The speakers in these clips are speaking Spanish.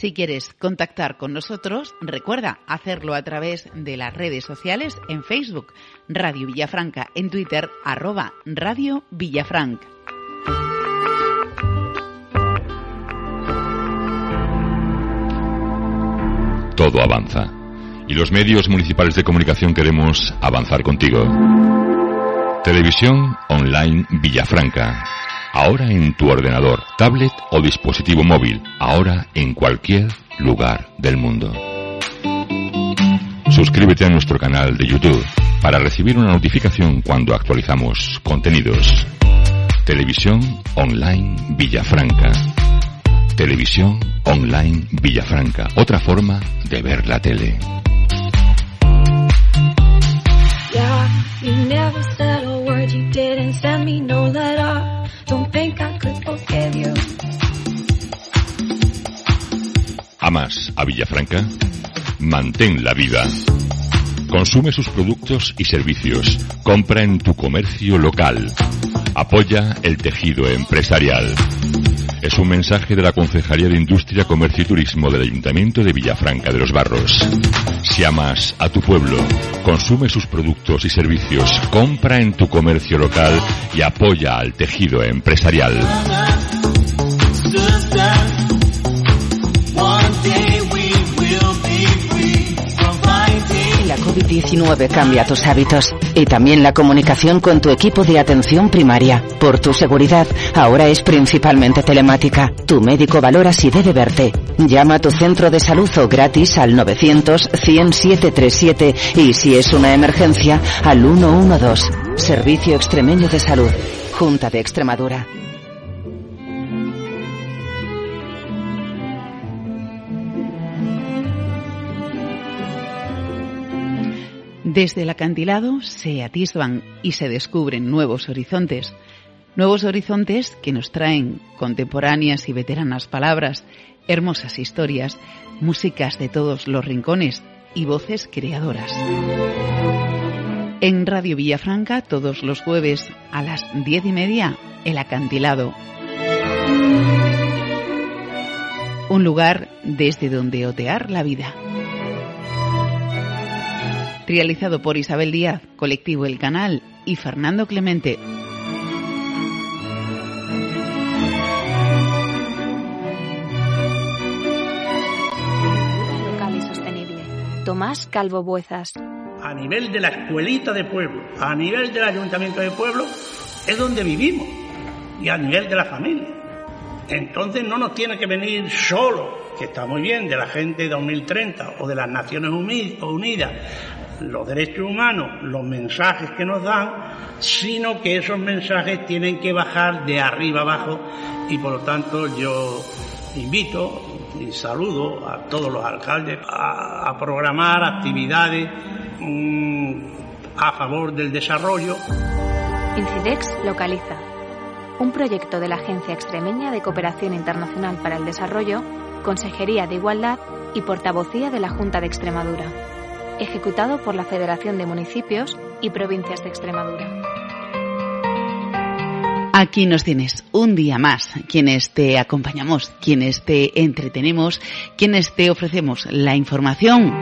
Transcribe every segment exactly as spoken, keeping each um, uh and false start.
Si quieres contactar con nosotros, recuerda hacerlo a través de las redes sociales en Facebook, Radio Villafranca, en Twitter, arroba Radio Villafranca. Todo avanza. Y los medios municipales de comunicación queremos avanzar contigo. Televisión Online Villafranca. Ahora en tu ordenador, tablet o dispositivo móvil. Ahora en cualquier lugar del mundo. Suscríbete a nuestro canal de YouTube para recibir una notificación cuando actualizamos contenidos. Televisión Online Villafranca. Televisión Online Villafranca. Otra forma de ver la tele. ¿Amas a Villafranca? Manténla viva. Consume sus productos y servicios. Compra en tu comercio local. Apoya el tejido empresarial. Es un mensaje de la Concejalía de Industria, Comercio y Turismo del Ayuntamiento de Villafranca de los Barros. Si amas a tu pueblo, consume sus productos y servicios, compra en tu comercio local y apoya al tejido empresarial. La covid diecinueve cambia tus hábitos y también la comunicación con tu equipo de atención primaria. Por tu seguridad, ahora es principalmente telemática. Tu médico valora si debe verte. Llama a tu centro de salud o gratis al novecientos, cien, setecientos treinta y siete y si es una emergencia al ciento doce. Servicio Extremeño de Salud. Junta de Extremadura. Desde el acantilado se atisban y se descubren nuevos horizontes. Nuevos horizontes que nos traen contemporáneas y veteranas palabras, hermosas historias, músicas de todos los rincones y voces creadoras. En Radio Villafranca, todos los jueves a las diez y media, El Acantilado. Un lugar desde donde otear la vida. Realizado por Isabel Díaz, Colectivo El Canal y Fernando Clemente. Local y sostenible. Tomás Calvo Buezas. A nivel de la escuelita de pueblo, a nivel del ayuntamiento de pueblo, es donde vivimos. Y a nivel de la familia. Entonces no nos tiene que venir solo, que está muy bien, de la Agenda dos mil treinta o de las Naciones Unidas, los derechos humanos, los mensajes que nos dan, sino que esos mensajes tienen que bajar de arriba abajo y por lo tanto yo invito y saludo a todos los alcaldes a, a programar actividades mmm, a favor del desarrollo. Incidex localiza. Un proyecto de la Agencia Extremeña de Cooperación Internacional para el Desarrollo, Consejería de Igualdad y Portavocía de la Junta de Extremadura. Ejecutado por la Federación de Municipios y Provincias de Extremadura. Aquí nos tienes un día más, quienes te acompañamos, quienes te entretenemos, quienes te ofrecemos la información.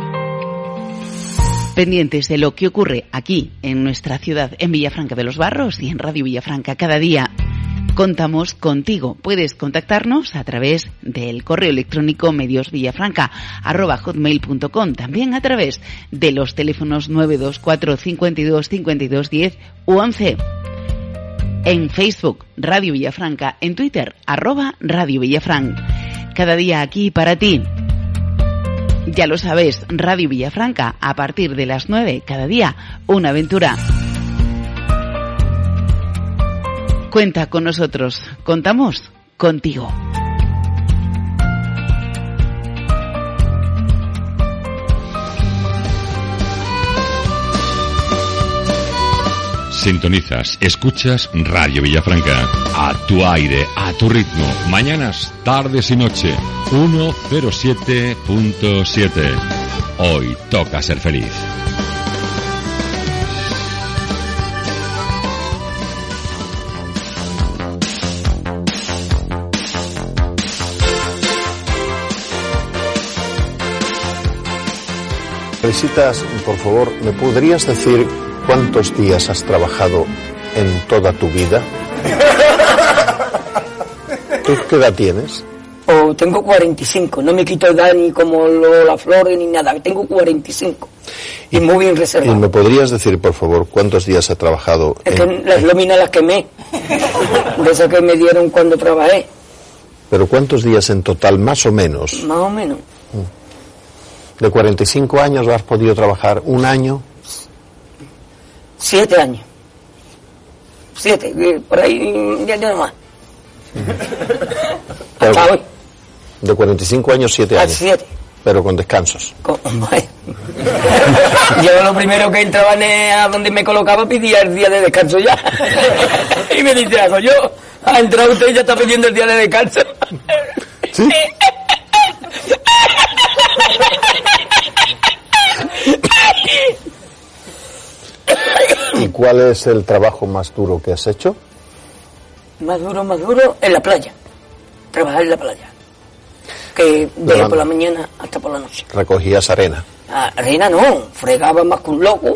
Pendientes de lo que ocurre aquí en nuestra ciudad, en Villafranca de los Barros y en Radio Villafranca cada día. Contamos contigo. Puedes contactarnos a través del correo electrónico mediosvillafranca arroba hotmail punto com, también a través de los teléfonos nueve dos cuatro, cincuenta y dos, cincuenta y dos, diez u once. En Facebook, Radio Villafranca, en Twitter, arroba Radio Villafranca. Cada día aquí para ti. Ya lo sabes, Radio Villafranca, a partir de las nueve, cada día, una aventura. Cuenta con nosotros, contamos contigo. Sintonizas, escuchas Radio Villafranca. A tu aire, a tu ritmo. Mañanas, tardes y noche. ciento siete punto siete. Hoy toca ser feliz. Risitas, por favor, ¿me podrías decir cuántos días has trabajado en toda tu vida? ¿Tú qué edad tienes? Oh, tengo cuarenta y cinco, no me quito edad ni como lo, la flores ni nada, tengo cuarenta y cinco y, y muy bien reservado. ¿Y me podrías decir, por favor, cuántos días has trabajado? Es en... que las láminas las quemé, de esas que me dieron cuando trabajé. ¿Pero cuántos días en total, más o menos? Más o menos. ¿De cuarenta y cinco años has podido trabajar un año? Siete años. Siete, por ahí ya no más. Pero, hasta hoy. De cuarenta y cinco años, siete años. Siete. Pero con descansos. Con, yo lo primero que entraba a donde me colocaba pedía el día de descanso ya. Y me dice, hago yo, ha entrado usted y ya está pidiendo el día de descanso. ¿Sí? ¿Y cuál es el trabajo más duro que has hecho? Más duro, más duro, en la playa. Trabajar en la playa. Que de por la mañana hasta por la noche. ¿Recogías arena? Ah, arena no, fregaba más que un loco.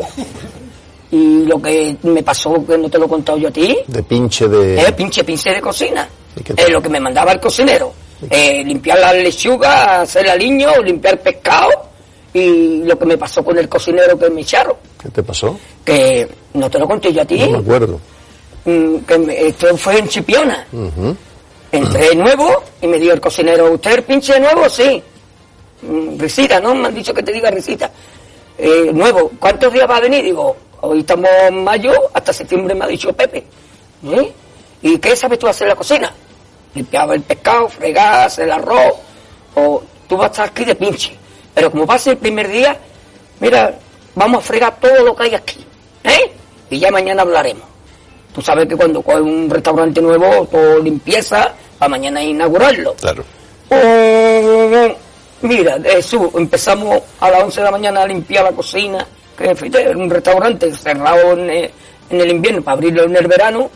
Y lo que me pasó, que no te lo he contado yo a ti. De pinche de... Eh, pinche, pinche de cocina. Eh, lo que me mandaba el cocinero. Eh, limpiar la lechuga, hacer aliño, limpiar pescado. Y lo que me pasó con el cocinero que me echaron. ¿Qué te pasó? Que no te lo conté yo a ti. No me acuerdo. Mm, que me, esto fue en Chipiona. Uh-huh. Entré nuevo y me dio el cocinero, ¿usted es el pinche nuevo? Sí. Mm, risita, ¿no? Me han dicho que te diga risita. Eh, nuevo, ¿cuántos días va a venir? Digo, hoy estamos en mayo, hasta septiembre me ha dicho Pepe. ¿Eh? ¿Y qué sabes tú hacer en la cocina? Limpiaba el pescado, fregar, hacer el arroz. O tú vas a estar aquí de pinche. Pero como pase el primer día, mira, vamos a fregar todo lo que hay aquí. ¿Eh? Y ya mañana hablaremos. Tú sabes que cuando coges un restaurante nuevo, todo limpieza, para mañana inaugurarlo. Claro. Eh, mira, eso, empezamos a las once de la mañana a limpiar la cocina, que era un restaurante cerrado en el, en el invierno para abrirlo en el verano,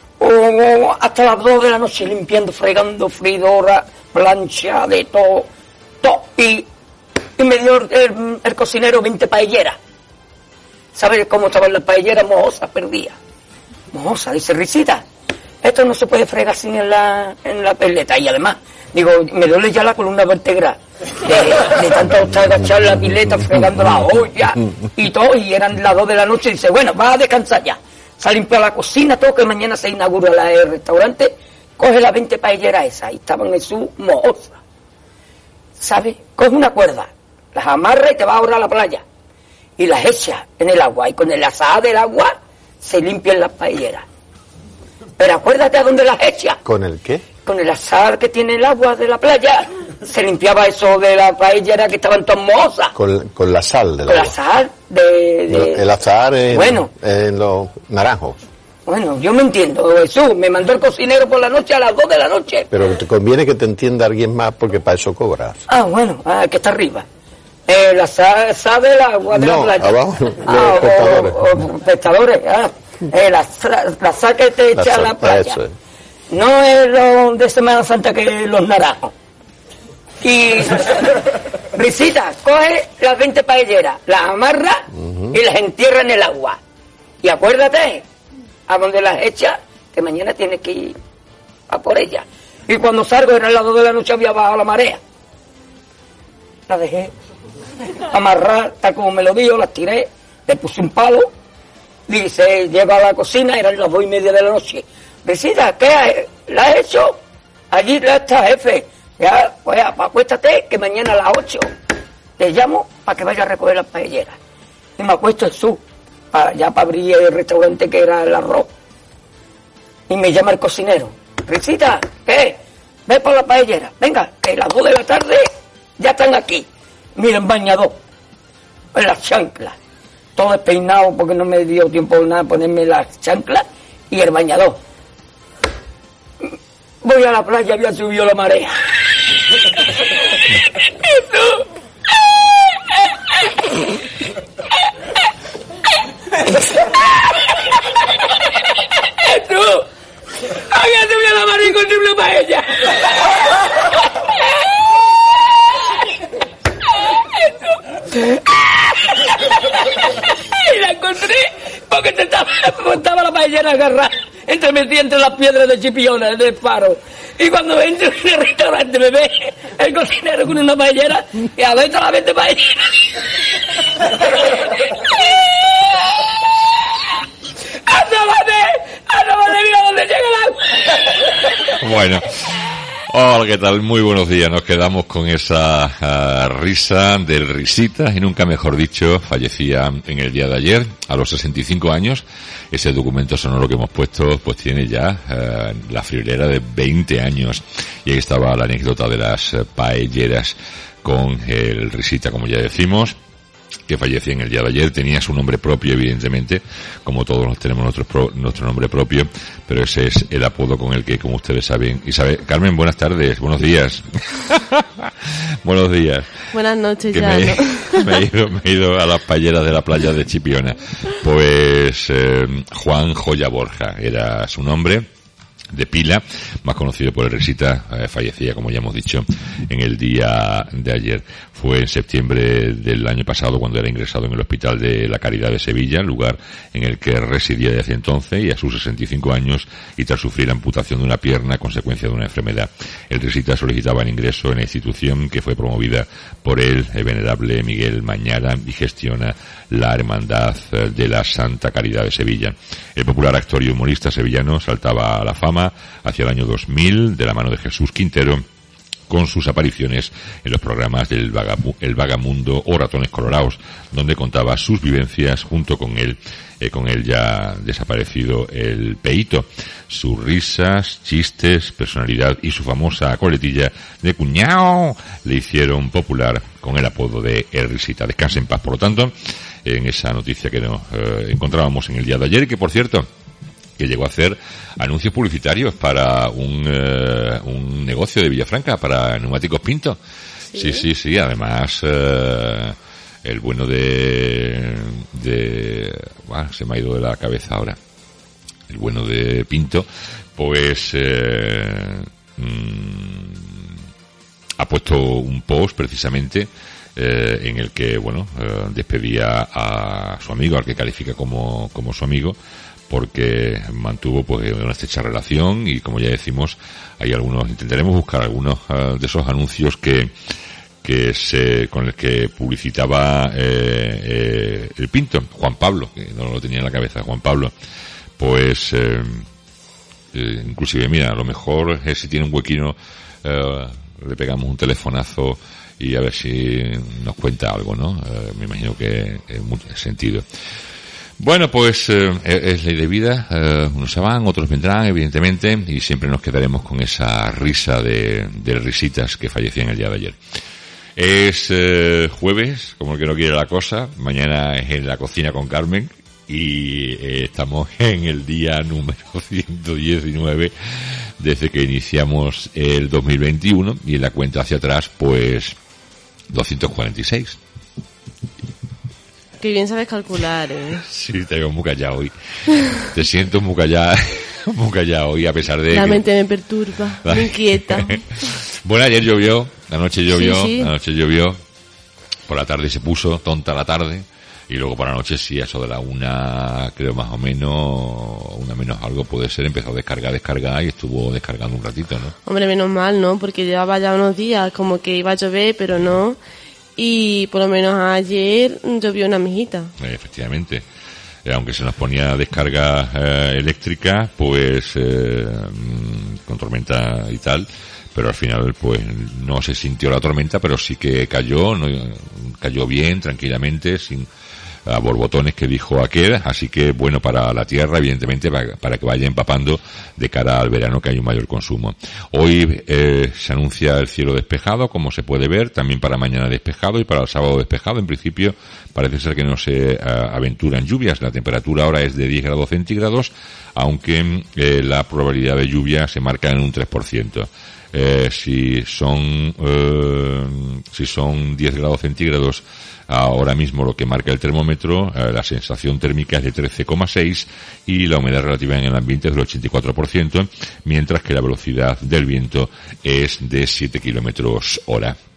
o hasta las dos de la noche limpiando, fregando, freidora, plancha, de todo, todo. Y, y me dio el, el cocinero veinte paelleras. ¿Sabes cómo estaban las paelleras? Mohosas, perdidas. Mohosa, dice risita, esto no se puede fregar sin en la, en la pileta. Y además, digo, me duele ya la columna vertebral de, de tanto estar agachado en la pileta, fregando la olla y todo, y eran las dos de la noche, y dice, bueno, va a descansar ya, se ha limpiado la cocina, todo, que mañana se inaugura la, el restaurante, coge las veinte paelleras esas, y estaban en su mohosa, ¿sabes? Coge una cuerda, las amarra y te va ahora a la playa, y las echa en el agua, y con el azahar del agua se limpian las paelleras. Pero acuérdate a dónde las echa. ¿Con el qué? Con el azahar que tiene el agua de la playa. Se limpiaba eso de la paellera que estaban todas mohosas. Con, con la sal del Con agua. el azahar de... de... El azahar en, bueno, en los naranjos. Bueno, yo me entiendo. Jesús, me mandó el cocinero por la noche a las dos de la noche. Pero te conviene que te entienda alguien más porque para eso cobras. Ah, bueno, ah, que está arriba. El azahar del agua de no, la playa. Abajo, los ah, pescadores. O, o, pescadores, ah. El azahar que te echa a la playa. Eso es. No es lo de Semana Santa que los naranjos. Y risita, coge las veinte paelleras, las amarra uh-huh. y las entierra en el agua. Y acuérdate, a donde las echa, que mañana tienes que ir a por ellas. Y cuando salgo, era el lado de la noche, había bajado la marea. La dejé amarrar, tal como me lo dijo, las tiré, le puse un palo, dice, lleva a la cocina, eran las dos y media de la noche. Risita, ¿qué la has hecho? Allí está, jefe. Ya, pues acuéstate, que mañana a las ocho te llamo para que vaya a recoger las paelleras. Y me acuesto en su, para, ya para abrir el restaurante que era el arroz. Y me llama el cocinero. Risita, ¿qué? Ve por la paellera. Venga, que las dos de la tarde ya están aquí. Miren, bañador, en las chanclas. Todo despeinado porque no me dio tiempo de nada ponerme las chanclas y el bañador. Voy a la playa, había subido la marea. Eso. Eso. Había subido la marea y encontré una paella. Eso. que te estaba, estaba la paellera agarrada, entremetida entre las piedras de Chipiona, del Faro. Y cuando entro en el restaurante me ve el cocinero con una paellera y a veces la vende paellera. ¡Asómate! ¡Asómate! ¡Mira dónde llega el agua! Bueno. Hola, ¿qué tal? Muy buenos días. Nos quedamos con esa uh, risa del Risitas, y nunca mejor dicho, fallecía en el día de ayer, a los sesenta y cinco años. Ese documento sonoro que hemos puesto, pues tiene ya uh, la friolera de veinte años. Y ahí estaba la anécdota de las uh, paelleras con el Risita, como ya decimos, que fallecía en el día de ayer. Tenía su nombre propio, evidentemente, como todos tenemos nuestro, pro, nuestro nombre propio, pero ese es el apodo con el que, como ustedes saben, Isabel, Carmen, buenas tardes, buenos días. Buenos días. Buenas noches, que ya, me, ¿no? me, he ido, me he ido a las paelleras de la playa de Chipiona. Pues eh, Juan Joya Borja era su nombre, de pila, más conocido por el Risita. Eh, fallecía, como ya hemos dicho, en el día de ayer. Fue en septiembre del año pasado cuando era ingresado en el Hospital de la Caridad de Sevilla, lugar en el que residía desde entonces, y a sus sesenta y cinco años, y tras sufrir la amputación de una pierna a consecuencia de una enfermedad. El Risita solicitaba el ingreso en la institución que fue promovida por el, el venerable Miguel Mañara, y gestiona la Hermandad de la Santa Caridad de Sevilla. El popular actor y humorista sevillano saltaba a la fama hacia el año dos mil de la mano de Jesús Quintero, con sus apariciones en los programas del Vagamu- El Vagamundo o Ratones Colorados, donde contaba sus vivencias junto con él, eh, con el ya desaparecido el Peito. Sus risas, chistes, personalidad y su famosa coletilla de cuñao le hicieron popular con el apodo de El Risita. Descanse en paz, por lo tanto, en esa noticia que nos eh, encontrábamos en el día de ayer, y que, por cierto, que llegó a hacer anuncios publicitarios para un, eh, un negocio de Villafranca, para neumáticos Pinto. Sí, sí, sí, sí. Además, eh, el bueno de, de, bueno, se me ha ido de la cabeza ahora. El bueno de Pinto, pues, eh, mmm, ha puesto un post precisamente, eh, en el que, bueno, eh, despedía a su amigo, al que califica como, como su amigo, porque mantuvo pues una estrecha relación, y como ya decimos, hay algunos, intentaremos buscar algunos uh, de esos anuncios que que se con el que publicitaba eh, eh, el Pinto, Juan Pablo, que no lo tenía en la cabeza, Juan Pablo, pues eh, eh, inclusive, mira, a lo mejor eh, si tiene un huequino eh, le pegamos un telefonazo y a ver si nos cuenta algo, ¿no? Eh, me imagino que en mucho sentido. Bueno, pues eh, es ley de vida, eh, unos se van, otros vendrán, evidentemente, y siempre nos quedaremos con esa risa de, de Risitas, que fallecía en el día de ayer. Es eh, jueves, como el que no quiere la cosa, mañana es En la Cocina con Carmen, y eh, estamos en el día número ciento diecinueve desde que iniciamos el dos mil veintiuno, y en la cuenta hacia atrás, pues, doscientos cuarenta y seis. Qué bien sabes calcular, ¿eh? Sí, te veo muy callado hoy. Te siento muy callado, muy callado hoy, a pesar de La que... mente me perturba, me inquieta. Bueno, ayer llovió, la noche llovió, Sí, sí. la noche llovió, por la tarde se puso tonta la tarde, y luego por la noche sí, a eso de la una, creo más o menos, una menos algo puede ser, empezó a descargar, descargar, y estuvo descargando un ratito, ¿no? Hombre, menos mal, ¿no? Porque llevaba ya unos días como que iba a llover, pero no. Y por lo menos ayer llovió una mijita. Eh, efectivamente. Eh, aunque se nos ponía descarga eh, eléctrica, pues eh, con tormenta y tal, pero al final pues no se sintió la tormenta, pero sí que cayó, no, cayó bien, tranquilamente, sin a borbotones, que dijo aquel, así que bueno para la tierra, evidentemente, para, para que vaya empapando de cara al verano, que hay un mayor consumo. Hoy eh, se anuncia el cielo despejado, como se puede ver, también para mañana despejado y para el sábado despejado. En principio parece ser que no se uh, aventuran lluvias. La temperatura ahora es de diez grados centígrados, aunque eh, la probabilidad de lluvia se marca en un tres por ciento. Eh, si son eh, si son diez grados centígrados ahora mismo, lo que marca el termómetro, eh, la sensación térmica es de trece coma seis y la humedad relativa en el ambiente es del ochenta y cuatro por ciento, mientras que la velocidad del viento es de siete kilómetros hora.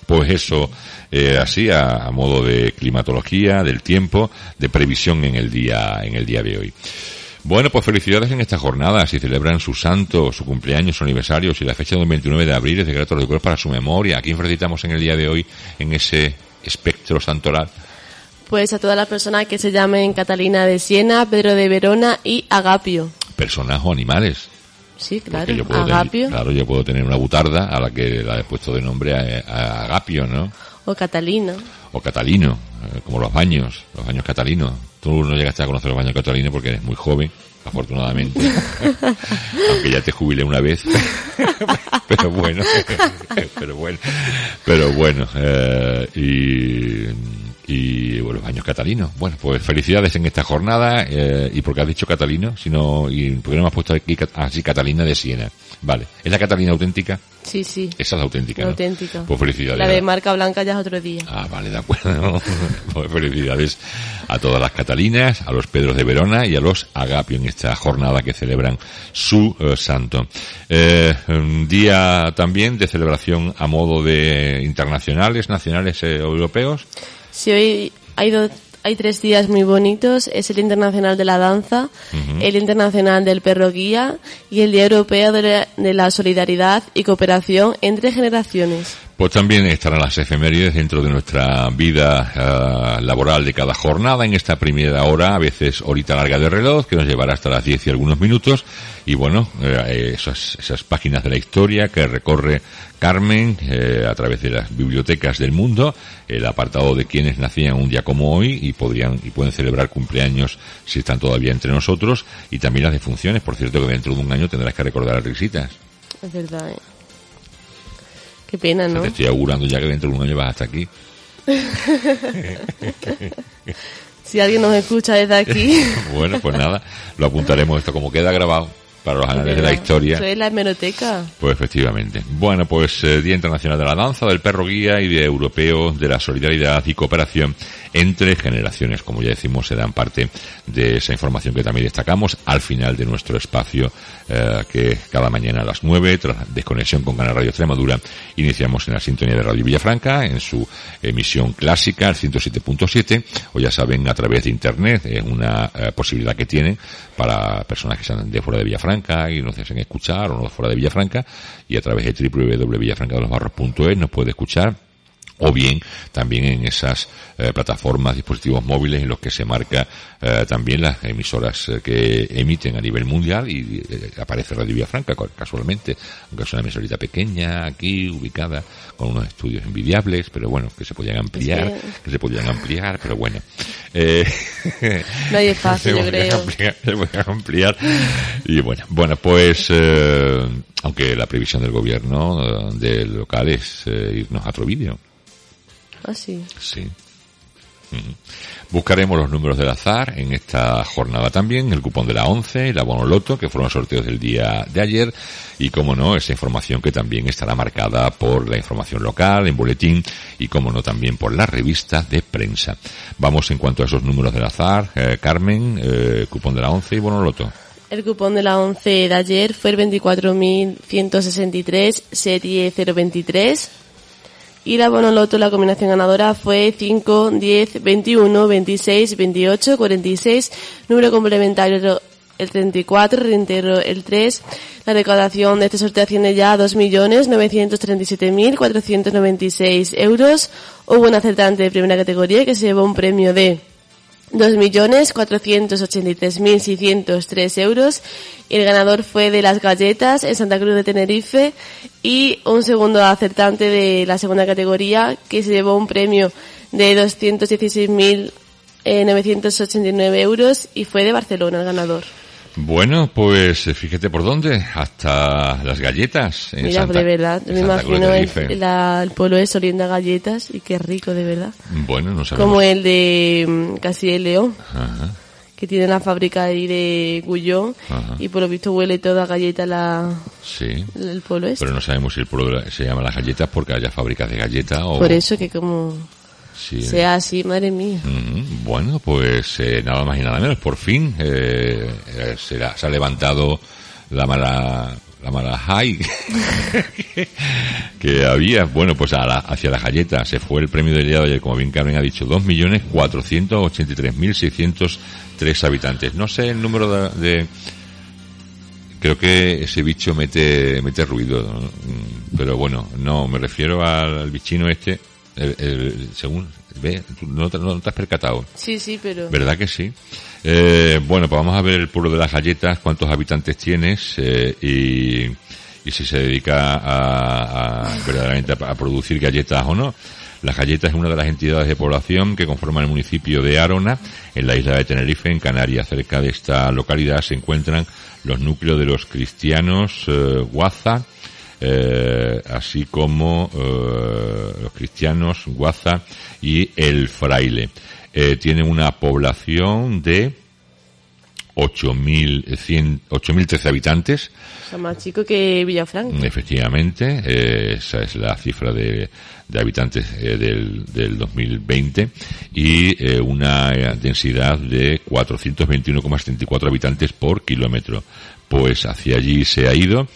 pues eso, eh, así a, a modo de climatología, del tiempo, de previsión en el día, en el día de hoy. Bueno, pues felicidades en esta jornada. Si celebran su santo, su cumpleaños, su aniversario, si la fecha del veintinueve de abril es de gratos recuerdos para su memoria. ¿A quién felicitamos en el día de hoy en ese espectro santoral? Pues a todas las personas que se llamen Catalina de Siena, Pedro de Verona y Agapio. ¿Personas o animales? Sí, claro, yo puedo Agapio. Tener, claro, yo puedo tener una butarda a la que la he puesto de nombre a, a Agapio, ¿no? O Catalina. O Catalino, eh, como los baños, los baños catalinos. Tú no llegaste a conocer los baños catalinos porque eres muy joven, afortunadamente. Aunque ya te jubilé una vez. Pero bueno, pero bueno, pero bueno, eh, y... y bueno, los baños catalinos. Bueno, pues felicidades en esta jornada, eh, y porque has dicho Catalino, sino, y porque no me has puesto aquí así Catalina de Siena. Vale, ¿es la Catalina auténtica? Sí, sí. Esa es la auténtica, la ¿no? auténtica. Pues felicidades. La de marca blanca ya es otro día. Ah, vale, de acuerdo. Pues felicidades a todas las Catalinas, a los Pedros de Verona y a los Agapio en esta jornada que celebran su eh, santo. Eh, un día también de celebración a modo de internacionales, nacionales, eh, europeos. Sí, hoy hay, do, hay tres días muy bonitos. Es el Internacional de la Danza, uh-huh. el Internacional del Perro Guía y el Día Europeo de la, de la Solidaridad y Cooperación entre Generaciones. Pues también estarán las efemérides dentro de nuestra vida uh, laboral de cada jornada en esta primera hora, a veces horita larga de reloj, que nos llevará hasta las diez y algunos minutos. Y bueno, eh, esas, esas páginas de la historia que recorre Carmen eh, a través de las bibliotecas del mundo, el apartado de quienes nacían un día como hoy y podrían y pueden celebrar cumpleaños si están todavía entre nosotros, y también las defunciones. Por cierto, que dentro de un año tendrás que recordar a Risitas. Es verdad, ¿eh? Qué pena, ¿no? O sea, te estoy augurando ya que dentro de un año vas hasta aquí. Si alguien nos escucha desde aquí. Bueno, pues nada, lo apuntaremos esto como queda grabado para los anales de la historia. Eso es la hemeroteca. Pues efectivamente. Bueno, pues eh, Día Internacional de la Danza, del Perro Guía y Día Europeo de la Solidaridad y Cooperación entre Generaciones. Como ya decimos, serán parte de esa información que también destacamos al final de nuestro espacio, eh, que cada mañana a las nueve, tras la desconexión con Canal Radio Extremadura, iniciamos en la sintonía de Radio Villafranca, en su emisión clásica, el ciento siete punto siete, o ya saben, a través de Internet. Es una eh, posibilidad que tienen para personas que sean de fuera de Villafranca y nos deseen escuchar, o no fuera de Villafranca, y a través de doble u doble u doble u punto villafranca de los barros punto es nos puede escuchar, o bien también en esas eh, plataformas, dispositivos móviles en los que se marca eh, también las emisoras eh, que emiten a nivel mundial, y eh, aparece Radio Villafranca casualmente, aunque es una emisorita pequeña aquí ubicada con unos estudios envidiables, pero bueno, que se podían ampliar, es que... que se podían ampliar, pero bueno. Eh, no hay espacio, yo creo. Ampliar, se podían ampliar. Y bueno, bueno, pues eh, aunque la previsión del gobierno eh, del local es eh, irnos a otro vídeo. Ah, sí. Sí. Uh-huh. Buscaremos los números del azar en esta jornada también, el cupón de la once y la bonoloto, que fueron los sorteos del día de ayer, y como no, esa información que también estará marcada por la información local, en boletín, y como no, también por la revista de prensa. Vamos en cuanto a esos números del azar, eh, Carmen, eh, cupón de la once y bonoloto. El cupón de la once de ayer fue el veinticuatro mil ciento sesenta y tres, serie cero veintitrés. Y la bonoloto, la combinación ganadora fue cinco, diez, veintiuno, veintiséis, veintiocho, cuarenta y seis, número complementario el treinta y cuatro, reintero el tres. La recaudación de este sorteo asciende ya a dos millones novecientos treinta y siete mil cuatrocientos noventa y seis euros. Hubo un acertante de primera categoría que se llevó un premio de dos millones cuatrocientos ochenta y tres mil seiscientos tres euros, y el ganador fue de las galletas en Santa Cruz de Tenerife, y un segundo acertante de la segunda categoría que se llevó un premio de doscientos dieciséis mil novecientos ochenta y nueve euros, y fue de Barcelona el ganador. Bueno, pues fíjate por dónde, hasta las galletas. En Mira, Santa, de verdad, me imagino el, la, el pueblo es oliendo a galletas, y qué rico, de verdad. Bueno, no sabemos. Como el de Castilla y León, Ajá. que tiene la fábrica ahí de Gullón, Ajá. y por lo visto huele toda galleta la, sí, el pueblo este. Pero no sabemos si el pueblo se llama las galletas porque haya fábricas de galletas o... Por eso que como... Sí, sea así, madre mía. Mm, bueno, pues eh, nada más y nada menos. Por fin eh, eh, se, la, se ha levantado la mala la mala high que había. Bueno, pues a la, hacia la galleta se fue el premio del día de ayer, como bien Carmen ha dicho, dos millones cuatrocientos ochenta y tres mil seiscientos tres habitantes. No sé el número de, de creo que ese bicho mete mete ruido, ¿no? Pero bueno, no, me refiero al, al bichino este, el, el, según ve, no te, no te has percatado. Sí, sí, pero ¿verdad que sí? Eh, bueno, pues vamos a ver el pueblo de las galletas, cuántos habitantes tienes eh, y, y si se dedica a, a verdaderamente a, a producir galletas o no. Las Galletas es una de las entidades de población que conforman el municipio de Arona, en la isla de Tenerife, en Canarias. Cerca de esta localidad se encuentran los núcleos de los cristianos eh, Guaza, eh, así como eh, los cristianos Guaza y el Fraile. Eh, tienen una población de ocho mil trece habitantes. O sea, más chico que Villafranca. Efectivamente, eh, esa es la cifra de, de habitantes eh, del, del dos mil veinte y eh, una densidad de cuatrocientos veintiuno coma setenta y cuatro habitantes por kilómetro. Pues hacia allí se ha ido.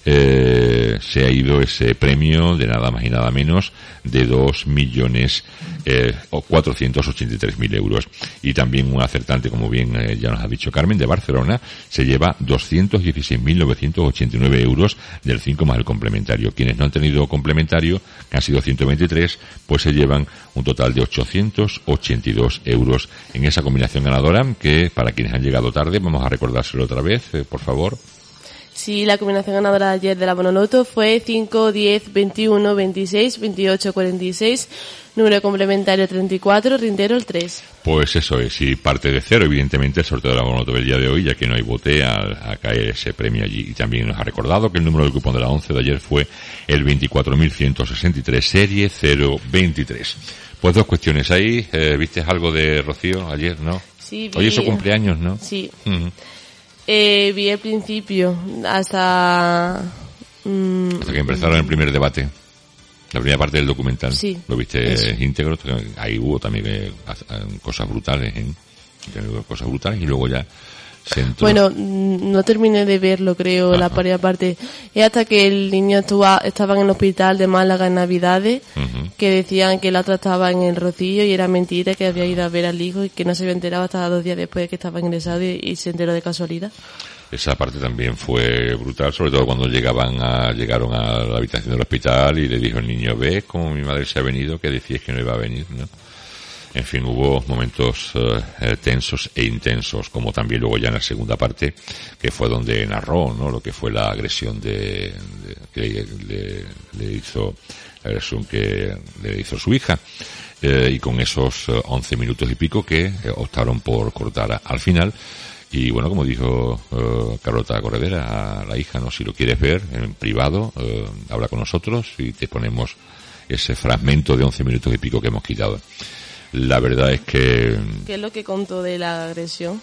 Eh, se ha ido ese premio de nada más y nada menos de dos millones eh, cuatrocientos ochenta y tres mil euros. Y también un acertante, como bien eh, ya nos ha dicho Carmen, de Barcelona, se lleva doscientos dieciséis mil novecientos ochenta y nueve euros del cinco más el complementario. Quienes no han tenido complementario, que han sido ciento veintitrés, pues se llevan un total de ochocientos ochenta y dos euros en esa combinación ganadora, que para quienes han llegado tarde, vamos a recordárselo otra vez, eh, por favor. Sí, la combinación ganadora ayer de la Bonoloto fue cinco, diez, veintiuno, veintiséis, veintiocho, cuarenta y seis, número complementario treinta y cuatro, rindero el tres. Pues eso es, y parte de cero, evidentemente, el sorteo de la Bonoloto del día de hoy, ya que no hay bote a, a caer ese premio allí. Y también nos ha recordado que el número del cupón de la once de ayer fue el veinticuatro mil ciento sesenta y tres, serie cero veintitrés. Pues dos cuestiones ahí, eh, ¿viste algo de Rocío ayer, no? Sí, vi... Hoy es su cumpleaños, ¿no? Sí. Uh-huh. Eh, vi el principio hasta... Mmm, hasta que empezaron el primer debate. La primera parte del documental. Sí. Lo viste Eso. íntegro. Ahí hubo también eh, cosas brutales, ¿eh? Cosas brutales y luego ya se entró. Bueno, no terminé de verlo, creo, Ajá. la primera parte. Es hasta que el niño estuvo, estaba en el hospital de Málaga en Navidades, uh-huh. que decían que la otra estaba en el Rocío y era mentira, que había ido a ver al hijo y que no se había enterado hasta dos días después de que estaba ingresado y, y se enteró de casualidad. Esa parte también fue brutal, sobre todo cuando llegaban a, llegaron a la habitación del hospital y le dijo el niño, ¿ves cómo mi madre se ha venido? Que decías que no iba a venir, ¿no? En fin, hubo momentos uh, tensos e intensos, como también luego ya en la segunda parte, que fue donde narró, ¿no? Lo que fue la agresión de, de que le, le hizo, la agresión que le hizo su hija, eh, y con esos uh, once minutos y pico que eh, optaron por cortar al final. Y bueno, como dijo uh, Carlota Corredera, a la hija, ¿no? Si lo quieres ver en privado, uh, habla con nosotros y te ponemos ese fragmento de once minutos y pico que hemos quitado. La verdad es que... ¿Qué es lo que contó de la agresión?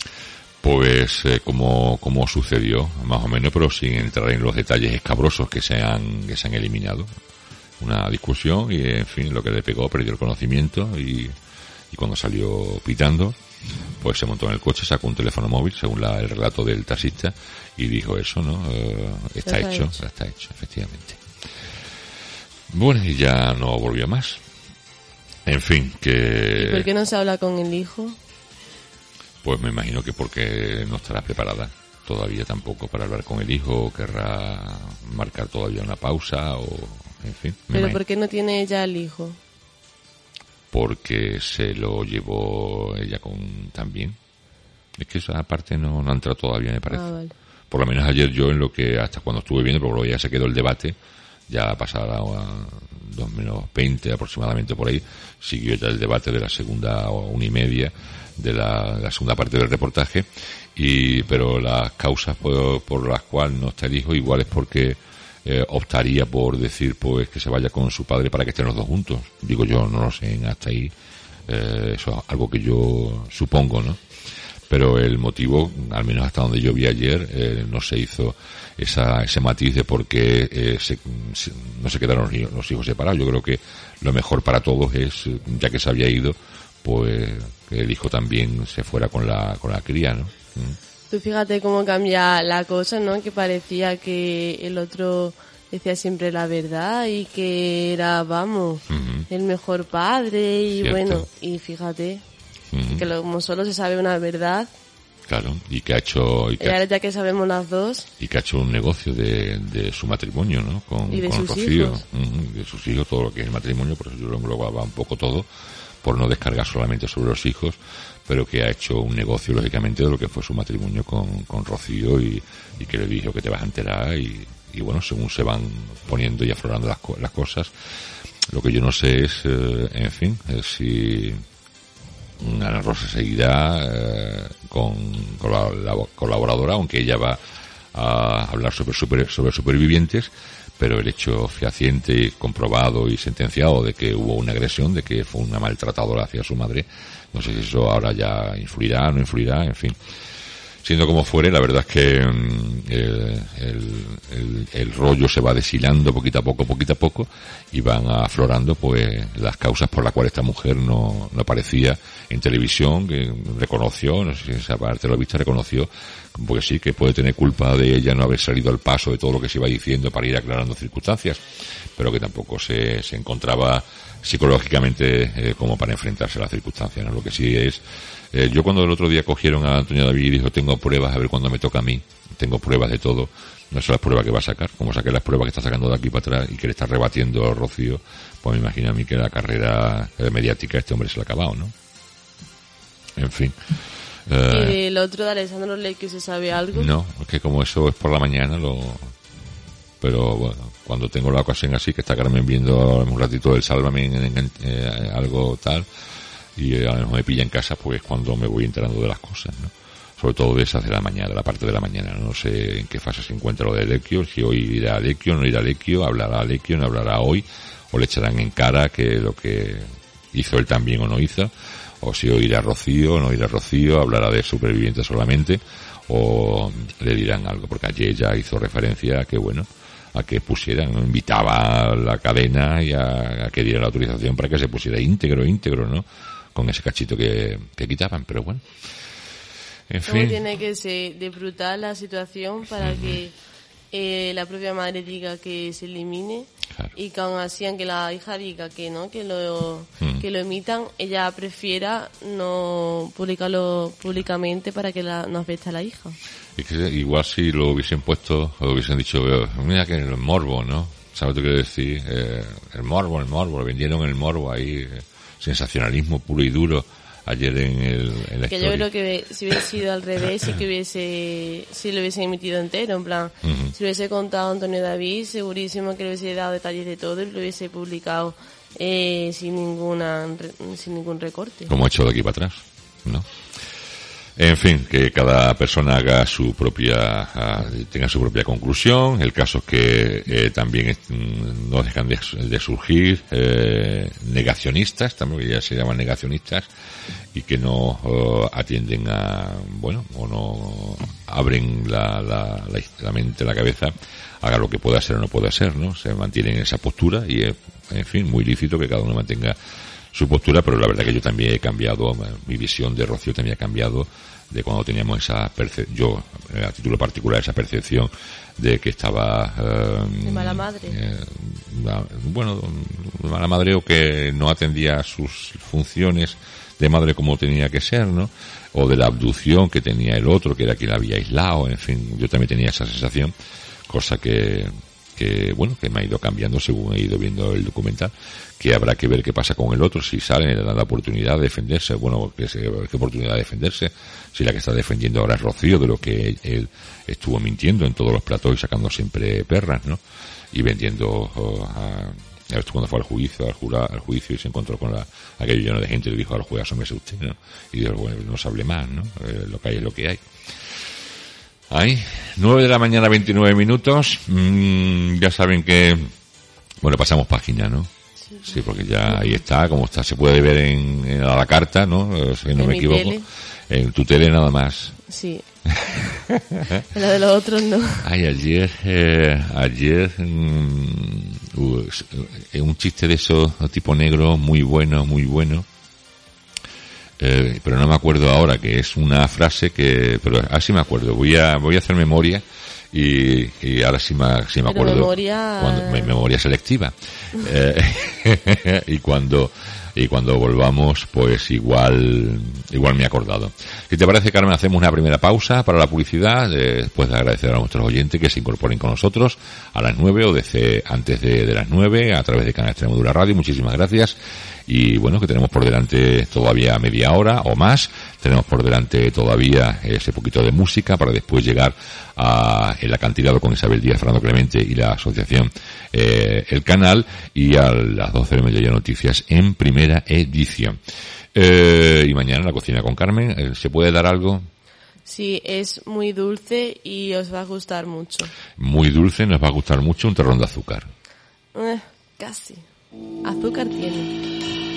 Pues eh, como, como sucedió, más o menos, pero sin entrar en los detalles escabrosos que se han, que se han eliminado. Una discusión y, en fin, lo que le pegó, perdió el conocimiento y, y cuando salió pitando, pues se montó en el coche, sacó un teléfono móvil, según la, el relato del taxista, y dijo eso, ¿no? Eh, está, está hecho, hecho, está hecho, efectivamente. Bueno, y ya no volvió más. En fin, que... ¿Y por qué no se habla con el hijo? Pues me imagino que porque no estará preparada todavía tampoco para hablar con el hijo, o querrá marcar todavía una pausa, o en fin. ¿Pero imagino. Por qué no tiene ella el hijo? Porque se lo llevó ella con también. Es que esa parte no, no ha entrado todavía, me parece. Ah, vale. Por lo menos ayer yo, en lo que hasta cuando estuve viendo, pero luego ya se quedó el debate, ya pasada a dos menos veinte aproximadamente por ahí, siguió ya el debate de la segunda o una y media de la, de la segunda parte del reportaje, y pero las causas por, por las cuales no está el hijo igual es porque eh, optaría por decir pues que se vaya con su padre para que estén los dos juntos. Digo yo, no lo sé, hasta ahí eh, eso es algo que yo supongo, ¿no? Pero el motivo, al menos hasta donde yo vi ayer, eh, no se hizo esa, ese matiz de por qué eh, se, se, no se quedaron los hijos, los hijos separados. Yo creo que lo mejor para todos es, ya que se había ido, pues que el hijo también se fuera con la con la cría, ¿no? Tú fíjate cómo cambia la cosa, ¿no? Que parecía que el otro decía siempre la verdad y que era, vamos, uh-huh. el mejor padre y Cierto. Bueno, y fíjate uh-huh. que lo, como solo se sabe una verdad. Claro, y que ha hecho... Y que y ahora ya que sabemos las dos... Y que ha hecho un negocio de, de su matrimonio, ¿no? Con, y de con sus Rocío. hijos. Uh-huh, de sus hijos, todo lo que es el matrimonio, por eso yo lo englobaba un poco todo, por no descargar solamente sobre los hijos, pero que ha hecho un negocio, lógicamente, de lo que fue su matrimonio con, con Rocío y, y que le dijo que te vas a enterar y, y bueno, según se van poniendo y aflorando las, las cosas, lo que yo no sé es, eh, en fin, es si Ana Rosa seguirá eh, con, con la, la colaboradora, aunque ella va a hablar sobre, super, sobre supervivientes, pero el hecho fehaciente, comprobado y sentenciado de que hubo una agresión, de que fue una maltratadora hacia su madre, no sé si eso ahora ya influirá, no influirá, en fin. Siendo como fuere, la verdad es que um, el, el, el, el rollo se va deshilando poquito a poco, poquito a poco, y van aflorando pues las causas por las cuales esta mujer no, no aparecía en televisión, que reconoció, no sé si esa parte lo viste, reconoció, porque sí, que puede tener culpa de ella no haber salido al paso de todo lo que se iba diciendo para ir aclarando circunstancias, pero que tampoco se, se encontraba psicológicamente eh, como para enfrentarse a las circunstancias, ¿no? Lo que sí es, eh, yo cuando el otro día cogieron a Antonio David y dijo, tengo pruebas, a ver cuándo me toca a mí, tengo pruebas de todo, no son las pruebas que va a sacar, como saqué las pruebas que está sacando de aquí para atrás y que le está rebatiendo a Rocío, pues me imagino a mí que la carrera eh, mediática a este hombre se le ha acabado, ¿no? En fin. Eh, ¿Y el otro de Alessandro Lecchio se sabe algo? No, es que como eso es por la mañana, lo... pero bueno, cuando tengo la ocasión así, que está Carmen viendo un ratito del Sálvame en, en, en eh, algo tal, y eh, a lo mejor me pilla en casa, pues cuando me voy enterando de las cosas, ¿no? Sobre todo de esas de la mañana, de la parte de la mañana. No sé en qué fase se encuentra lo de Lecchio, si hoy irá a Lecchio, no irá a Lecchio, hablará a Lecchio, no hablará hoy, o le echarán en cara que lo que hizo él también o no hizo, o si hoy irá a Rocío, o no irá a Rocío, hablará de supervivientes solamente, o le dirán algo, porque ayer ya hizo referencia a que, bueno, a que pusieran, ¿no? Invitaba a la cadena y a, a que diera la autorización para que se pusiera íntegro, íntegro, ¿no? Con ese cachito que, que quitaban, pero bueno. En ¿Cómo fin. tiene que ser de brutal la situación para mm. que eh, la propia madre diga que se elimine? Claro. Y que aún así, aunque la hija diga que no, que lo, mm. que lo emitan, ella prefiera no publicarlo públicamente para que la, no afecte a la hija. Es que igual si lo hubiesen puesto, o hubiesen dicho, mira que el morbo, ¿no? ¿Sabes lo que quiero decir? Eh, el morbo, el morbo, vendieron el morbo ahí, eh, sensacionalismo puro y duro ayer en el en la que historia. Yo creo que si hubiese sido al revés, sí que hubiese, si lo hubiesen emitido entero, en plan, uh-huh. si lo hubiese contado Antonio David, segurísimo que le hubiese dado detalles de todo y lo hubiese publicado eh, sin ninguna, sin ningún recorte. Como ha hecho de aquí para atrás, ¿no? En fin, que cada persona haga su propia, uh, tenga su propia conclusión. El caso es que eh, también es, no dejan de, de surgir eh, negacionistas, también ya se llaman negacionistas, y que no uh, atienden a, bueno, o no abren la, la, la, la mente, la cabeza, haga lo que pueda ser o no pueda ser, ¿no? Se mantienen en esa postura y es, en fin, muy lícito que cada uno mantenga su postura, pero la verdad que yo también he cambiado, mi visión de Rocío también ha cambiado de cuando teníamos esa percepción, yo a título particular, esa percepción de que estaba eh, de mala madre eh, bueno, de mala madre, o que no atendía a sus funciones de madre como tenía que ser, ¿no? O de la abducción que tenía el otro, que era quien la había aislado, en fin, yo también tenía esa sensación, cosa que que bueno, que me ha ido cambiando según he ido viendo el documental, que habrá que ver qué pasa con el otro, si sale, le dan la oportunidad de defenderse, bueno, qué, qué oportunidad de defenderse, si la que está defendiendo ahora es Rocío, de lo que él, él estuvo mintiendo en todos los platos y sacando siempre perras, ¿no? Y vendiendo oh, a, a cuando fue al juicio, al, jura, al juicio y se encontró con la, aquello lleno de gente y le dijo al juez, asómese usted, ¿no? Y dijo, bueno, no se hable más, ¿no? Eh, lo que hay es lo que hay. Ahí, nueve de la mañana, veintinueve minutos. Mm, ya saben que, bueno, pasamos página, ¿no? Sí, sí, porque ya ahí está, como está, se puede ver en, en a la carta, ¿no? Si no me equivoco. Tele. En tu tele nada más. Sí. En la de los otros no. Ay, ayer, eh, ayer, mm, uh, un chiste de esos tipo negro, muy bueno, muy bueno. eh, pero no me acuerdo ahora, que es una frase que, pero así me acuerdo, voy a, voy a hacer memoria y, y ahora sí me, sí me acuerdo. Memoria... Cuando, me, memoria selectiva. eh, y cuando, y cuando volvamos, pues igual, igual me he acordado. Si te parece, Carmen, hacemos una primera pausa para la publicidad, eh, después de agradecer a nuestros oyentes que se incorporen con nosotros a las nueve o desde antes de, de las nueve a través de Canal Extremadura Radio. Muchísimas gracias. Y bueno, que tenemos por delante todavía media hora o más. Tenemos por delante todavía ese poquito de música para después llegar a El Acantilado con Isabel Díaz, Fernando Clemente y la asociación eh, El Canal, y a las doce de mediodía noticias en primera edición. Eh, y mañana La Cocina con Carmen. ¿Se puede dar algo? Sí, es muy dulce y os va a gustar mucho. Muy dulce, nos va a gustar mucho un terrón de azúcar. Eh, casi. Azúcar tiene.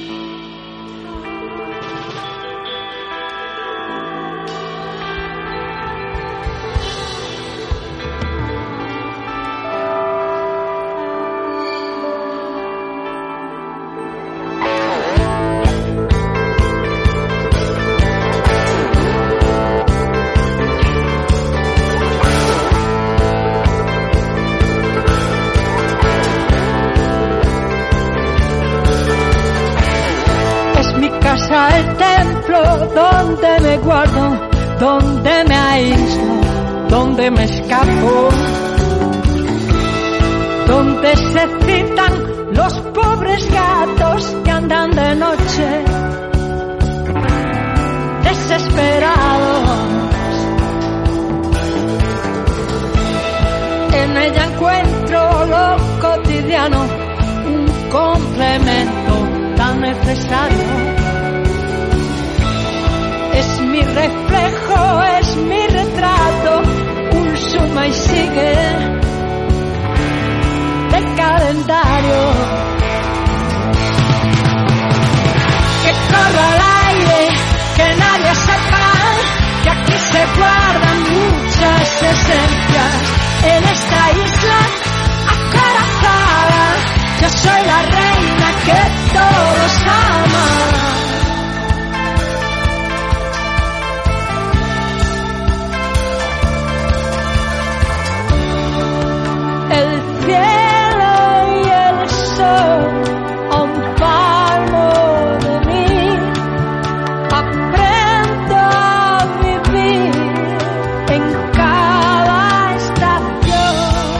El templo donde me guardo, donde me aíslo, donde me escapo, donde se citan los pobres gatos que andan de noche desesperados. En ella encuentro lo cotidiano, un complemento tan necesario. Es mi reflejo, es mi retrato, un suma y sigue del calendario. Que corra al aire, que nadie sepa, que aquí se guardan muchas esencias. En esta isla acorazada, yo soy la reina que todos aman. El cielo y el sol a un palmo de mí, aprendo a vivir en cada estación.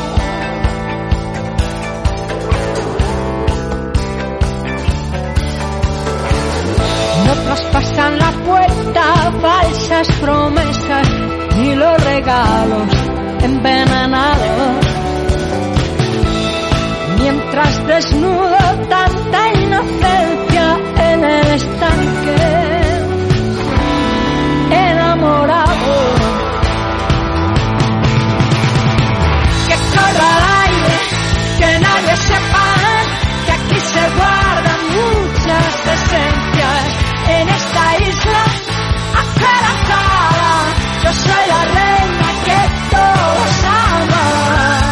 No traspasan la puerta falsas promesas ni los regalos envenenados. Mientras desnudo tanta inocencia en el estanque, enamorado. Que corra al aire, que nadie sepa, que aquí se guardan muchas esencias. En esta isla acorazada, yo soy la reina que todos aman.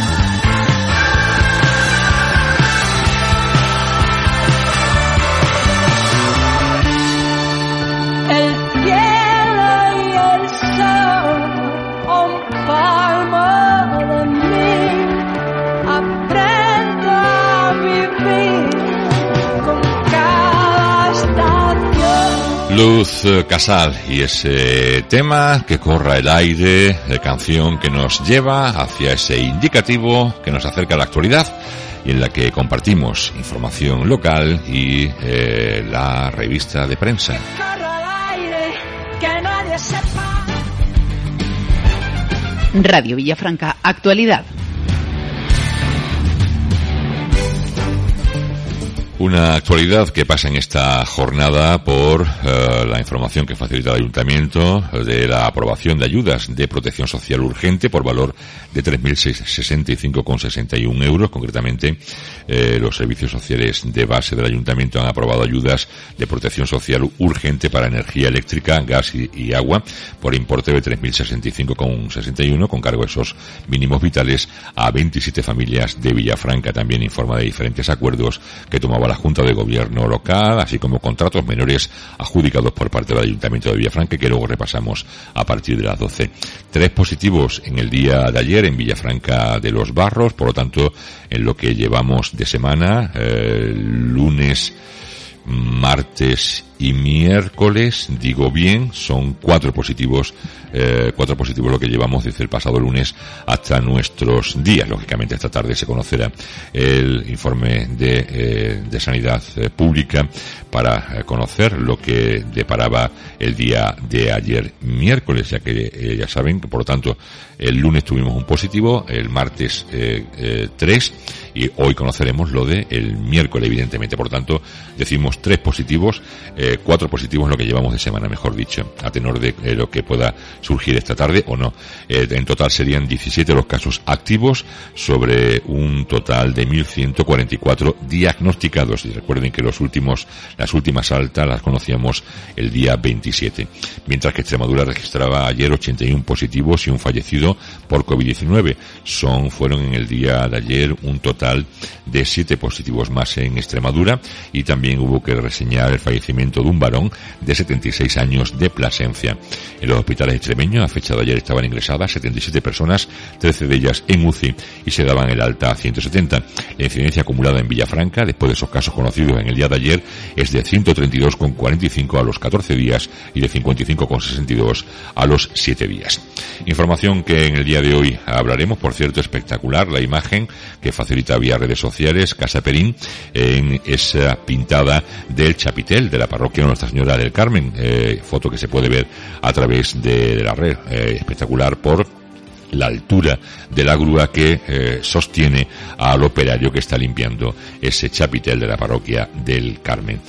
Luz Casal y ese tema, Que corra el aire, de canción que nos lleva hacia ese indicativo que nos acerca a la actualidad y en la que compartimos información local y eh, la revista de prensa. Radio Villafranca, actualidad. Una actualidad que pasa en esta jornada por uh, la información que facilita el Ayuntamiento de la aprobación de ayudas de protección social urgente por valor de tres mil sesenta y cinco coma sesenta y uno euros. Concretamente, eh, los servicios sociales de base del Ayuntamiento han aprobado ayudas de protección social urgente para energía eléctrica, gas y, y agua por importe de tres mil sesenta y cinco coma sesenta y uno con cargo a esos mínimos vitales a veintisiete familias de Villafranca. También informa de diferentes acuerdos que tomaba la la Junta de Gobierno local, así como contratos menores adjudicados por parte del Ayuntamiento de Villafranca, que luego repasamos a partir de las doce. Tres positivos en el día de ayer en Villafranca de los Barros, por lo tanto, en lo que llevamos de semana, eh, lunes, martes y miércoles, digo bien, son cuatro positivos, eh, cuatro positivos lo que llevamos desde el pasado lunes hasta nuestros días. Lógicamente esta tarde se conocerá el informe de, eh, de Sanidad eh, Pública para eh, conocer lo que deparaba el día de ayer miércoles, ya que eh, ya saben que por lo tanto el lunes tuvimos un positivo, el martes eh, eh, tres y hoy conoceremos lo de el miércoles, evidentemente. Por lo tanto decimos tres positivos, eh, cuatro positivos en lo que llevamos de semana, mejor dicho, a tenor de eh, lo que pueda surgir esta tarde o no. Eh, en total serían diecisiete los casos activos sobre un total de mil ciento cuarenta y cuatro diagnosticados. Y recuerden que los últimos, las últimas altas las conocíamos el día veintisiete. Mientras que Extremadura registraba ayer ochenta y uno positivos y un fallecido por COVID diecinueve. Son, fueron en el día de ayer un total de siete positivos más en Extremadura, y también hubo que reseñar el fallecimiento de un varón de setenta y seis años de Plasencia. En los hospitales extremeños, a fecha de ayer, estaban ingresadas setenta y siete personas, trece de ellas en U C I, y se daban el alta a ciento setenta. La incidencia acumulada en Villafranca, después de esos casos conocidos en el día de ayer, es de ciento treinta y dos coma cuarenta y cinco a los catorce días y de cincuenta y cinco coma sesenta y dos a los siete días. Información que en el día de hoy hablaremos, por cierto, espectacular la imagen que facilita vía redes sociales Casa Perín en esa pintada del chapitel de la parroquia Nuestra Señora del Carmen, eh, foto que se puede ver a través de, de la red, eh, espectacular por la altura de la grúa que eh, sostiene al operario que está limpiando ese chapitel de la parroquia del Carmen.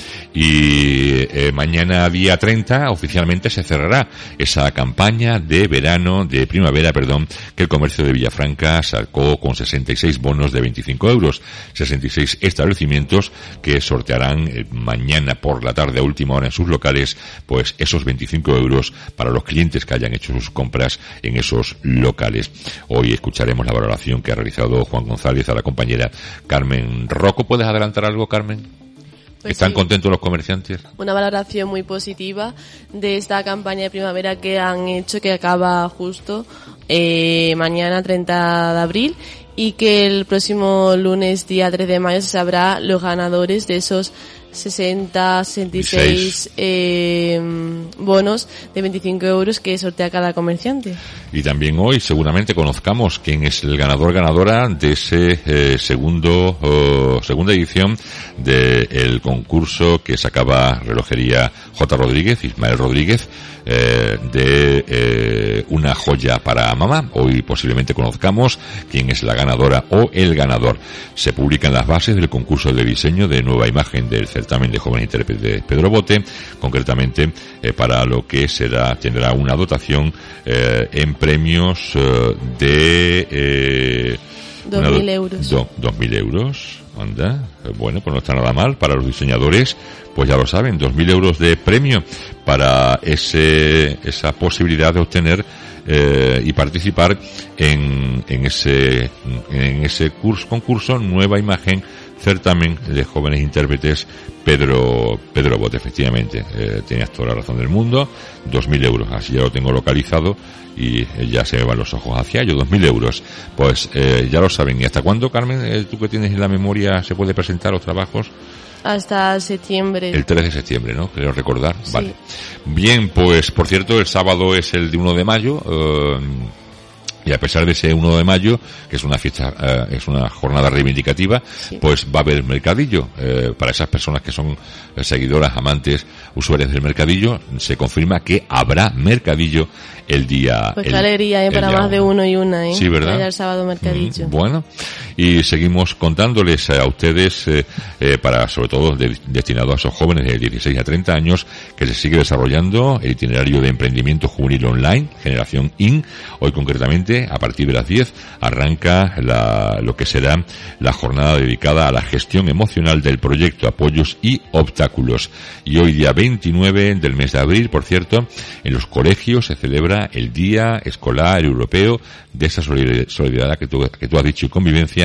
Y eh, mañana día treinta oficialmente se cerrará esa campaña de verano, de primavera, perdón, que el comercio de Villafranca sacó con sesenta y seis bonos de veinticinco euros, sesenta y seis establecimientos que sortearán eh, mañana por la tarde a última hora en sus locales, pues esos veinticinco euros para los clientes que hayan hecho sus compras en esos locales. Hoy escucharemos la valoración que ha realizado Juan González a la compañera Carmen Rocco. ¿Puedes adelantar algo, Carmen? Pues ¿Están sí. contentos los comerciantes? Una valoración muy positiva de esta campaña de primavera que han hecho, que acaba justo eh, mañana treinta de abril, y que el próximo lunes día tres de mayo se sabrá los ganadores de esos sesenta, sesenta y seis eh, bonos de veinticinco euros que sortea cada comerciante. Y también hoy seguramente conozcamos quién es el ganador ganadora de ese eh, segundo oh, segunda edición del concurso que sacaba Relojería J. Rodríguez, Ismael Rodríguez, eh, de eh, una joya para mamá. Hoy posiblemente conozcamos quién es la ganadora o el ganador. Se publican las bases del concurso de diseño de nueva imagen del certamen de jóvenes intérpretes Pedro Bote, concretamente eh, para lo que será tendrá una dotación eh, en premios eh, de eh, dos mil euros. Do, dos mil euros, anda, bueno, pues no está nada mal para los diseñadores, pues ya lo saben, dos mil euros de premio para ese esa posibilidad de obtener eh, y participar en en ese en ese curso concurso nueva imagen certamen de jóvenes intérpretes Pedro Pedro Bote. Efectivamente, eh, tenías toda la razón del mundo, dos mil euros, así ya lo tengo localizado y eh, ya se me van los ojos hacia ello, dos mil euros. Pues eh, ya lo saben. ¿Y hasta cuándo, Carmen, eh, tú que tienes en la memoria, se puede presentar los trabajos? Hasta septiembre. El tres de septiembre, ¿no? Creo recordar. Sí. Vale. Bien, pues por cierto, el sábado es el de uno de mayo. Eh, Y a pesar de ese uno de mayo, que es una fiesta, eh, es una jornada reivindicativa, sí. pues va a haber mercadillo. Eh, para esas personas que son seguidoras, amantes, usuarias del mercadillo, se confirma que habrá mercadillo el día... Pues el, qué alegría, ¿eh? Para más de uno y una, ¿eh? Sí, ¿verdad? El sábado mercadillo. Mm, bueno, y seguimos contándoles a ustedes, eh, eh, para sobre todo de, destinado a esos jóvenes de dieciséis a treinta años, que se sigue desarrollando el itinerario de emprendimiento juvenil online, Generación In. Hoy concretamente, a partir de las diez, arranca la, lo que será la jornada dedicada a la gestión emocional del proyecto, apoyos y obstáculos. Y hoy, día veintinueve del mes de abril, por cierto, en los colegios se celebra el Día Escolar Europeo de esa solidaridad que tú, que tú has dicho y convivencia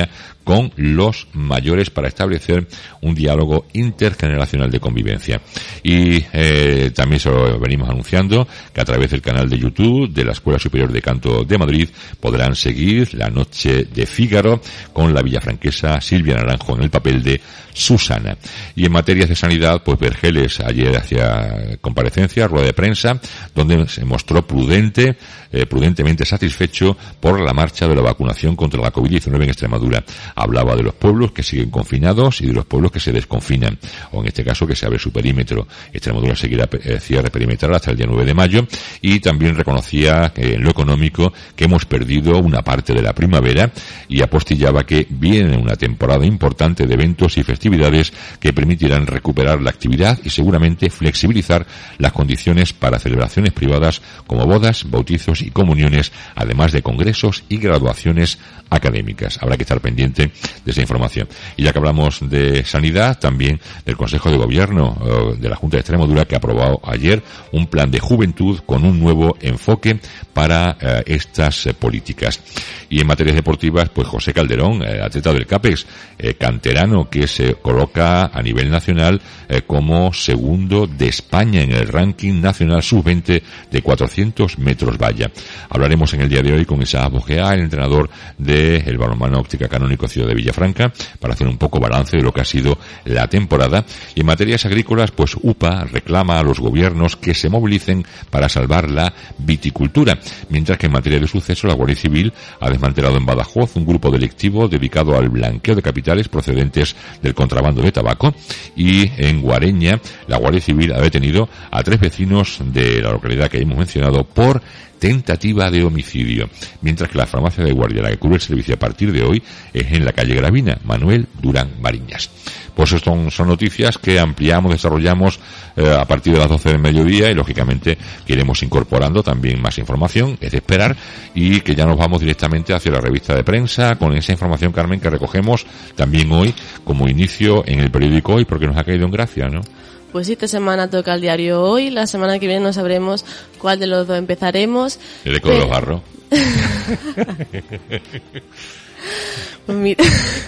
con los mayores para establecer un diálogo intergeneracional de convivencia. Y eh, también se lo venimos anunciando que a través del canal de YouTube de la Escuela Superior de Canto de Madrid podrán seguir la noche de Fígaro con la villafranquesa Silvia Naranjo en el papel de Susana. Y en materias de sanidad, pues Vergeles ayer hacía comparecencia, rueda de prensa, donde se mostró prudente, eh, prudentemente satisfecho por la marcha de la vacunación contra la covid diecinueve en Extremadura. Hablaba de los pueblos que siguen confinados y de los pueblos que se desconfinan, o en este caso que se abre su perímetro. Extremadura seguirá eh, cierre perimetral hasta el día nueve de mayo, y también reconocía que en lo económico que hemos perdido una parte de la primavera, y apostillaba que viene una temporada importante de eventos y festividades que permitirán recuperar la actividad y seguramente flexibilizar las condiciones para celebraciones privadas como bodas, bautizos y comuniones, además de congresos y graduaciones académicas. Habrá que estar pendiente de esa información. Y ya que hablamos de sanidad, también del Consejo de Gobierno eh, de la Junta de Extremadura, que ha aprobado ayer un plan de juventud con un nuevo enfoque para eh, estas eh, políticas. Y en materias deportivas, pues José Calderón, eh, atleta del CAPEX, eh, canterano, que se coloca a nivel nacional eh, como segundo de España en el ranking nacional sub veinte de cuatrocientos metros valla. Hablaremos en el día de hoy con Isaac Bogea, el entrenador del balonmano Óptica Canónico Ciudad de Villafranca, para hacer un poco balance de lo que ha sido la temporada. Y en materias agrícolas, pues U P A reclama a los gobiernos que se movilicen para salvar la viticultura, mientras que en materia de suceso la Guardia Civil ha desmantelado en Badajoz un grupo delictivo dedicado al blanqueo de capitales procedentes del contrabando de tabaco, y en Guareña la Guardia Civil ha detenido a tres vecinos de la localidad que hemos mencionado por tentativa de homicidio, mientras que la farmacia de guardia, la que cubre el servicio a partir de hoy, es en la calle Gravina, Manuel Durán Mariñas. Pues esto son, son noticias que ampliamos, desarrollamos eh, a partir de las doce del mediodía, y lógicamente que iremos incorporando también más información, es de esperar, y que ya nos vamos directamente hacia la revista de prensa con esa información, Carmen, que recogemos también hoy como inicio en el periódico Hoy, porque nos ha caído en gracia, ¿no? Pues esta semana toca el diario Hoy, la semana que viene no sabremos cuál de los dos empezaremos. El Eco de los Barros. Pues mira...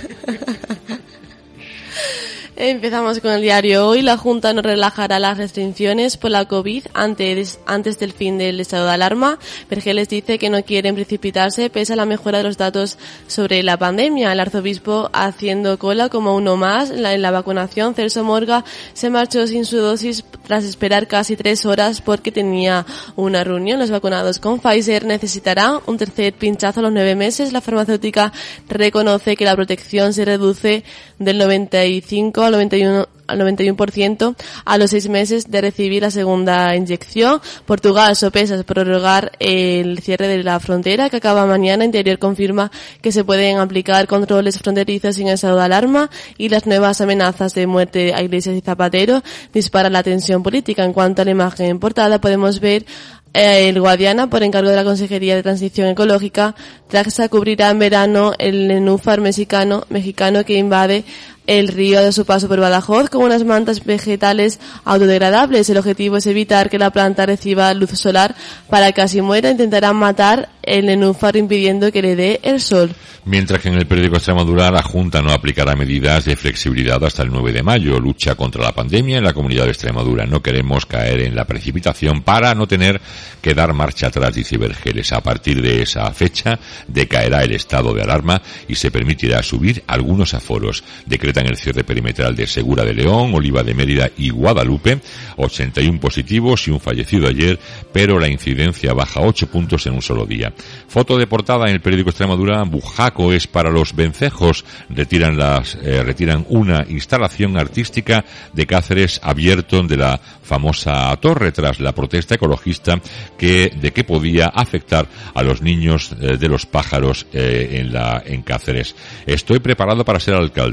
Empezamos con el diario Hoy. La Junta no relajará las restricciones por la COVID antes, antes del fin del estado de alarma. Vergeles dice que no quieren precipitarse pese a la mejora de los datos sobre la pandemia. El arzobispo haciendo cola como uno más en la, en la vacunación. Celso Morga se marchó sin su dosis tras esperar casi tres horas porque tenía una reunión. Los vacunados con Pfizer necesitarán un tercer pinchazo a los nueve meses. La farmacéutica reconoce que la protección se reduce del noventa y cinco al noventa y uno al noventa y uno por ciento a los seis meses de recibir la segunda inyección. Portugal sopesa prorrogar el cierre de la frontera que acaba mañana. Interior confirma que se pueden aplicar controles fronterizos sin estado de alarma, y las nuevas amenazas de muerte a Iglesias y Zapatero disparan la tensión política. En cuanto a la imagen en portada, podemos ver el Guadiana, por encargo de la Consejería de Transición Ecológica. Traxa cubrirá en verano el nenúfar mexicano, mexicano que invade el río de su paso por Badajoz con unas mantas vegetales autodegradables. El objetivo es evitar que la planta reciba luz solar para que así muera. Intentarán matar el nenúfar impidiendo que le dé el sol. Mientras que en el periódico Extremadura la Junta no aplicará medidas de flexibilidad hasta el nueve de mayo. Lucha contra la pandemia en la comunidad de Extremadura. No queremos caer en la precipitación para no tener que dar marcha atrás, dice Vergeles. A partir de esa fecha decaerá el estado de alarma y se permitirá subir algunos aforos. Decretan el cierre perimetral de Segura de León, Oliva de Mérida y Guadalupe. ochenta y uno positivos y un fallecido ayer, pero la incidencia baja ocho puntos en un solo día. Foto de portada en el periódico Extremadura. Bujaco es para los vencejos. Retiran las, eh, retiran una instalación artística de Cáceres abierto de la famosa torre tras la protesta ecologista que de que podía afectar a los niños eh, de los pájaros eh, en la en Cáceres. Estoy preparado para ser alcalde. Estoy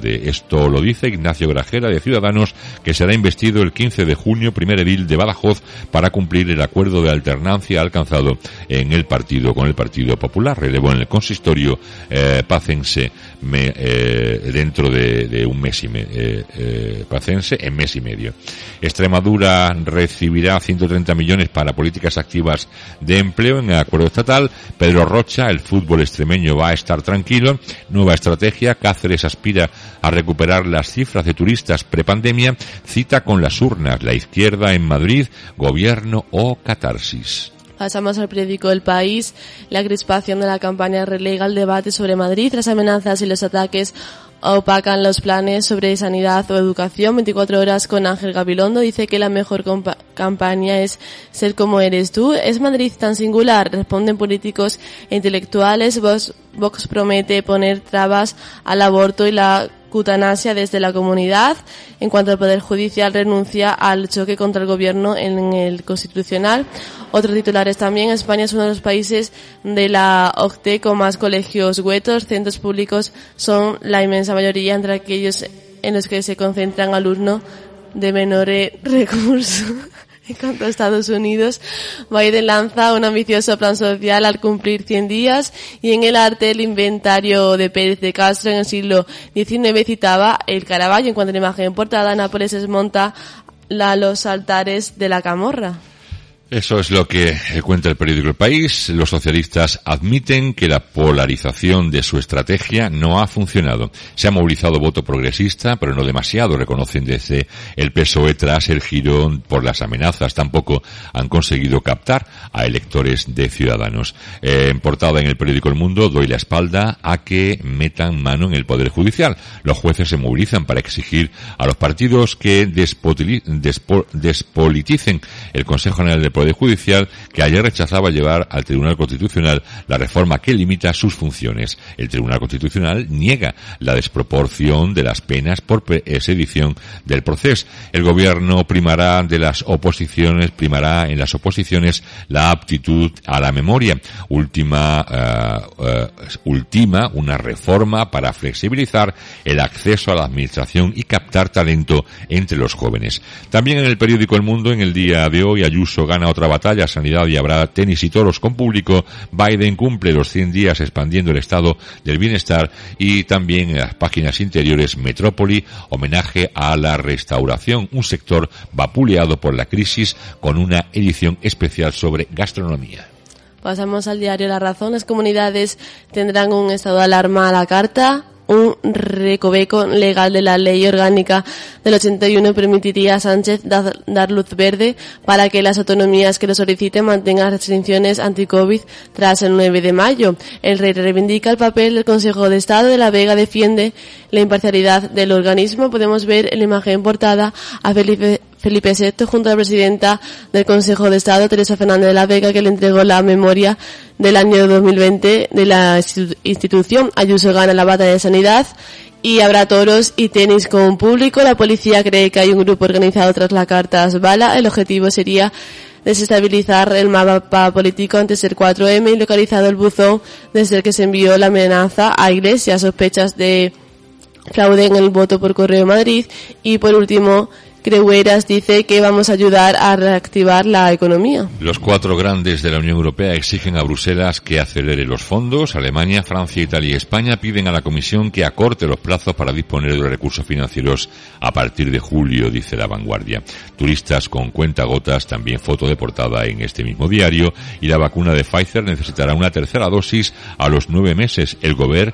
Esto lo dice Ignacio Grajera, de Ciudadanos, que será investido el quince de junio, primer edil de Badajoz, para cumplir el acuerdo de alternancia alcanzado en el partido con el Partido Popular. Relevó en el consistorio eh, pacense me, eh, dentro de, de un mes y medio, eh, eh, pacense en mes y medio. Extremadura recibirá ciento treinta millones para políticas activas de empleo en el acuerdo estatal. Pedro Rocha, el fútbol extremeño va a estar tranquilo. Nueva estrategia, Cáceres aspira a recuperar las cifras de turistas prepandemia. Cita con las urnas, la izquierda en Madrid, gobierno o catarsis. Pasamos al periódico El País. La crispación de la campaña relega el debate sobre Madrid. Las amenazas y los ataques opacan los planes sobre sanidad o educación. veinticuatro horas con Ángel Gabilondo. Dice que la mejor compa- campaña es ser como eres tú. ¿Es Madrid tan singular? Responden políticos e intelectuales. Vox, Vox promete poner trabas al aborto y la eutanasia desde la comunidad. En cuanto al Poder Judicial, renuncia al choque contra el gobierno en el Constitucional. Otros titulares también. España es uno de los países de la O C D E con más colegios huetos. Centros públicos son la inmensa mayoría entre aquellos en los que se concentran alumnos de menores recursos. En cuanto a Estados Unidos, Biden lanza un ambicioso plan social al cumplir cien días, y en el arte el inventario de Pérez de Castro en el siglo diecinueve citaba el Caravaggio. En cuanto a la imagen en portada, Nápoles desmonta la, los altares de la Camorra. Eso es lo que cuenta el periódico El País. Los socialistas admiten que la polarización de su estrategia no ha funcionado. Se ha movilizado voto progresista, pero no demasiado, reconocen desde el P S O E tras el giro por las amenazas. Tampoco han conseguido captar a electores de Ciudadanos. Eh, en portada en el periódico El Mundo, doy la espalda a que metan mano en el Poder Judicial. Los jueces se movilizan para exigir a los partidos que despotili- despo- despoliticen el Consejo General del Poder Judicial, que ayer rechazaba llevar al Tribunal Constitucional la reforma que limita sus funciones. El Tribunal Constitucional niega la desproporción de las penas por sedición del proceso. El gobierno primará de las oposiciones, primará en las oposiciones la aptitud a la memoria. Última, uh, uh, ultima una reforma para flexibilizar el acceso a la administración y captar talento entre los jóvenes. También en el periódico El Mundo, en el día de hoy, Ayuso gana otra batalla, sanidad, y habrá tenis y toros con público. Biden cumple los cien días expandiendo el estado del bienestar, y también en las páginas interiores, Metrópoli, homenaje a la restauración, un sector vapuleado por la crisis, con una edición especial sobre gastronomía. Pasamos al diario La Razón. Las comunidades tendrán un estado de alarma a la carta. Un recoveco legal de la ley orgánica del ochenta y uno permitiría a Sánchez da, dar luz verde para que las autonomías que lo soliciten mantengan restricciones anti-COVID tras el nueve de mayo. El rey reivindica el papel del Consejo de Estado. De la Vega defiende la imparcialidad del organismo. Podemos ver en la imagen portada a Felipe Felipe sexto junto a la presidenta del Consejo de Estado, Teresa Fernández de la Vega, que le entregó la memoria del año dos mil veinte de la institución. Ayuso gana la batalla de sanidad y habrá toros y tenis con público. La policía cree que hay un grupo organizado tras las cartas bala. El objetivo sería desestabilizar el mapa político antes del cuatro eme, y localizado el buzón desde el que se envió la amenaza a Iglesias. Sospechas de fraude en el voto por correo en Madrid. Y por último, Creueras dice que vamos a ayudar a reactivar la economía. Los cuatro grandes de la Unión Europea exigen a Bruselas que acelere los fondos. Alemania, Francia, Italia y España piden a la Comisión que acorte los plazos para disponer de los recursos financieros a partir de julio, dice La Vanguardia. Turistas con cuentagotas, también foto de portada en este mismo diario. Y la vacuna de Pfizer necesitará una tercera dosis a los nueve meses. El Gobierno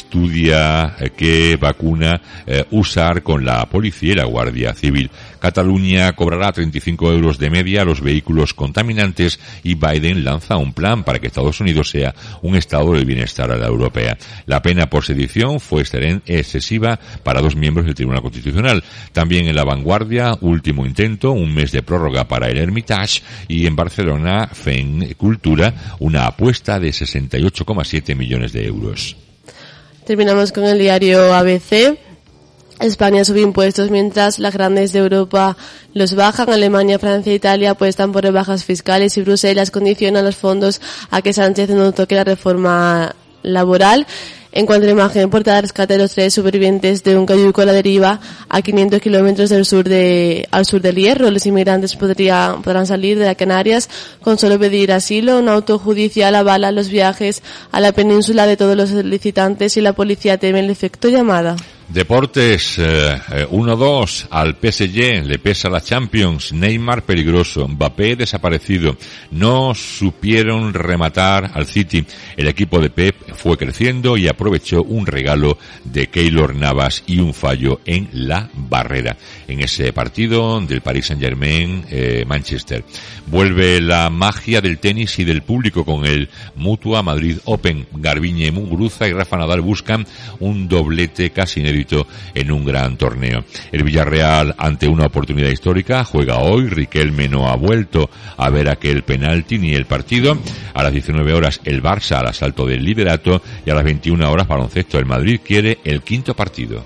estudia qué vacuna eh, usar con la policía y la Guardia Civil. Cataluña cobrará treinta y cinco euros de media a los vehículos contaminantes, y Biden lanza un plan para que Estados Unidos sea un estado del bienestar a la europea. La pena por sedición fue excesiva para dos miembros del Tribunal Constitucional. También en La Vanguardia, último intento, un mes de prórroga para el Hermitage, y en Barcelona, FEN Cultura, una apuesta de sesenta y ocho coma siete millones de euros. Terminamos con el diario A B C. España sube impuestos mientras las grandes de Europa los bajan. Alemania, Francia e Italia apuestan por rebajas fiscales, y Bruselas condiciona los fondos a que Sánchez no toque la reforma laboral. En cuanto a la imagen, portada rescate de los tres supervivientes de un cayuco a la deriva a quinientos kilómetros del sur de, al sur del Hierro. Los inmigrantes podría, podrán salir de las Canarias con solo pedir asilo. Un auto judicial avala los viajes a la península de todos los solicitantes y la policía teme el efecto llamada. Deportes, eh, uno dos, al P S G le pesa la Champions, Neymar peligroso, Mbappé desaparecido, no supieron rematar al City, el equipo de Pep fue creciendo y aprovechó un regalo de Keylor Navas y un fallo en la barrera, en ese partido del Paris Saint-Germain, eh, Manchester. Vuelve la magia del tenis y del público con el Mutua Madrid Open, Garbiñe Muguruza y Rafa Nadal buscan un doblete casi inédito en un gran torneo. El Villarreal, ante una oportunidad histórica, juega hoy. Riquelme no ha vuelto a ver aquel penalti ni el partido. A las diecinueve horas el Barça al asalto del liderato y a las veintiuna horas baloncesto. El Madrid quiere el quinto partido.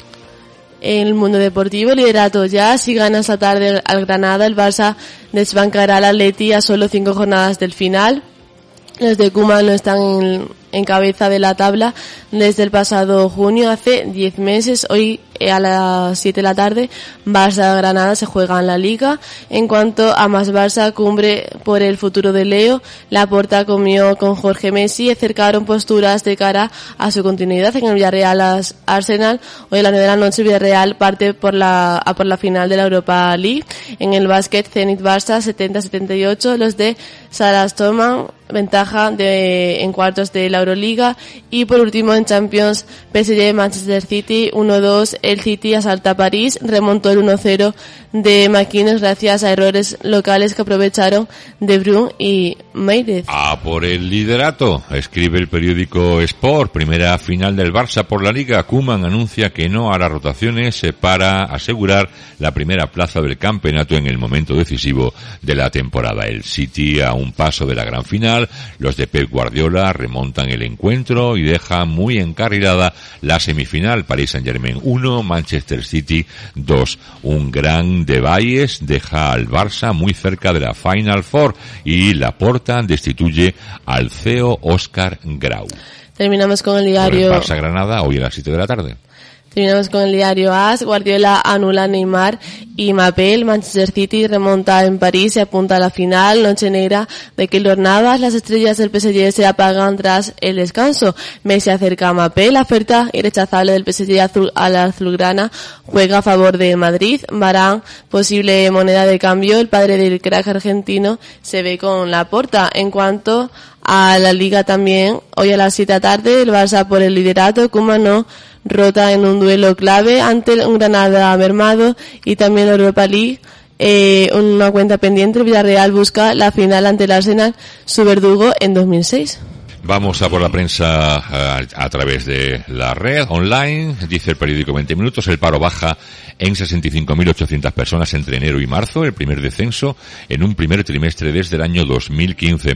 En el mundo deportivo, liderato ya. Si gana esta tarde al Granada, el Barça desbancará al Atleti a solo cinco jornadas del final. Los de Koeman no están en, en cabeza de la tabla desde el pasado junio, hace diez meses. Hoy a las siete de la tarde, Barça-Granada se juega en la Liga. En cuanto a más Barça, cumbre por el futuro de Leo. Laporta comió con Jorge Messi y acercaron posturas de cara a su continuidad en el Villarreal Arsenal. Hoy a las nueve de la noche, Villarreal parte por la, a por la final de la Europa League. En el básquet, Zenit Barça setenta a setenta y ocho. Los de Saras toman ventaja de, en cuartos de la Euroliga. Y por último, en Champions, P S G Manchester City uno dos. El City asalta a París, remontó el uno cero de Maquines gracias a errores locales que aprovecharon De Bruyne y Meirez. A por el liderato, escribe el periódico Sport, primera final del Barça por la Liga. Koeman anuncia que no hará rotaciones para asegurar la primera plaza del campeonato en el momento decisivo de la temporada. El City a un paso de la gran final, los de Pep Guardiola remontan el encuentro y dejan muy encarrilada la semifinal. Paris Saint-Germain uno, Manchester City dos. Un gran de Valles deja al Barça muy cerca de la Final Four y Laporta destituye al C E O Óscar Grau. Terminamos con el diario Por el Barça Granada hoy a las siete de la tarde. Terminamos con el diario A S. Guardiola anula a Neymar y Mbappé. El Manchester City remonta en París y apunta a la final. Noche negra de Keylor Navas. Las estrellas del P S G se apagan tras el descanso. Messi acerca a Mbappé. La oferta irrechazable del P S G azul a la azulgrana juega a favor de Madrid. Varane, posible moneda de cambio. El padre del crack argentino se ve con Laporta. En cuanto a la Liga también, hoy a las siete de la tarde, el Barça por el liderato. Koeman no rota en un duelo clave ante un Granada mermado y también la Europa League. Eh, una cuenta pendiente, el Villarreal busca la final ante el Arsenal, su verdugo en dos mil seis. Vamos a por la prensa a, a través de la red online. Dice el periódico veinte minutos, el paro baja en sesenta y cinco mil ochocientas personas entre enero y marzo, el primer descenso en un primer trimestre desde el año dos mil quince.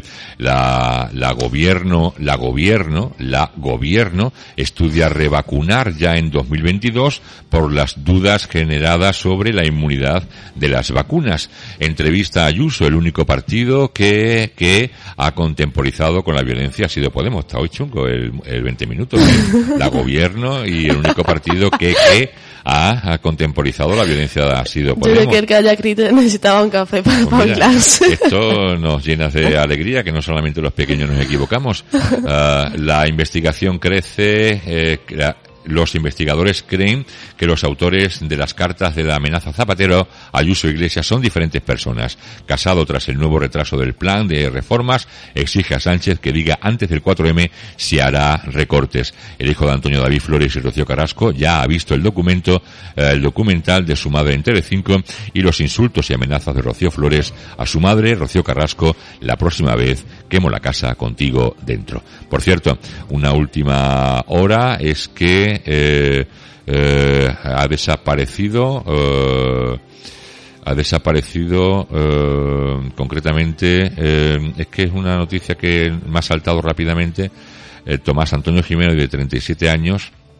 La, la gobierno, la gobierno, la gobierno estudia revacunar ya en dos mil veintidós por las dudas generadas sobre la inmunidad de las vacunas. Entrevista a Ayuso, el único partido que, que ha contemporizado con la violencia ha sido Podemos. Está hoy chungo el, el veinte minutos, ¿eh? La gobierno y el único partido que, que ha, ha contemporizado la violencia ha sido Podemos. Yo creo que el que haya escrito necesitaba un café para pues mira, clase. Esto nos llena de alegría, que no solamente los pequeños nos equivocamos. Uh, la investigación crece, eh, los investigadores creen que los autores de las cartas de la amenaza Zapatero, Ayuso e Iglesias son diferentes personas. Casado, tras el nuevo retraso del plan de reformas, exige a Sánchez que diga antes del cuatro eme si hará recortes. El hijo de Antonio David Flores y Rocío Carrasco ya ha visto el documento, eh, el documental de su madre en Telecinco y los insultos y amenazas de Rocío Flores a su madre, Rocío Carrasco, la próxima vez quemo la casa contigo dentro. Por cierto, una última hora es que Eh, eh, ha desaparecido eh, ha desaparecido eh, concretamente eh, es que es una noticia que me ha saltado rápidamente. eh, Tomás Antonio Jiménez, de treinta y siete años,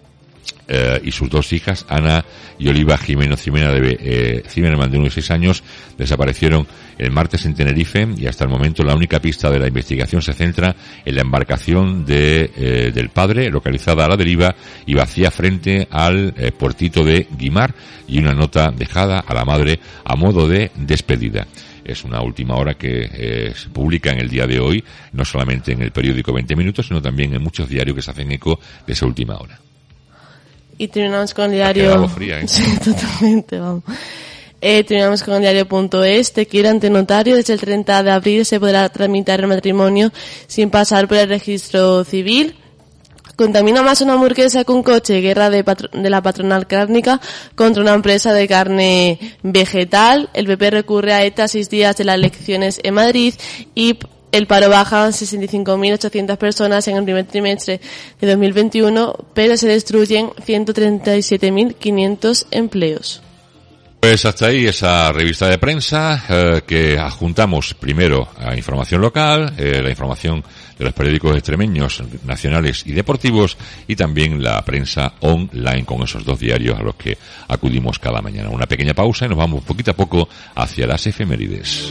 eh, y sus dos hijas, Ana y Oliva Jimeno Jimena de eh, Zimmerman, de uno y seis años, desaparecieron el martes en Tenerife, y hasta el momento la única pista de la investigación se centra en la embarcación de eh, del padre, localizada a la deriva y vacía frente al eh, puertito de Guimar, y una nota dejada a la madre a modo de despedida. Es una última hora que eh, se publica en el día de hoy, no solamente en el periódico veinte minutos, sino también en muchos diarios que se hacen eco de esa última hora. Y terminamos con el diario... Fría, ¿eh? Sí, totalmente, vamos. Eh, terminamos con el diario.es. Te quiero ante notario. Desde el treinta de abril se podrá tramitar el matrimonio sin pasar por el registro civil. Contamina más una hamburguesa que un coche. Guerra de, patro- de la patronal cárnica contra una empresa de carne vegetal. El P P recurre a ETA a seis días de las elecciones en Madrid, y el paro baja sesenta y cinco mil ochocientas personas en el primer trimestre de dos mil veintiuno, pero se destruyen ciento treinta y siete mil quinientos empleos. Pues hasta ahí esa revista de prensa eh, que adjuntamos primero a información local, eh, la información de los periódicos extremeños, nacionales y deportivos, y también la prensa online con esos dos diarios a los que acudimos cada mañana. Una pequeña pausa y nos vamos poquito a poco hacia las efemérides.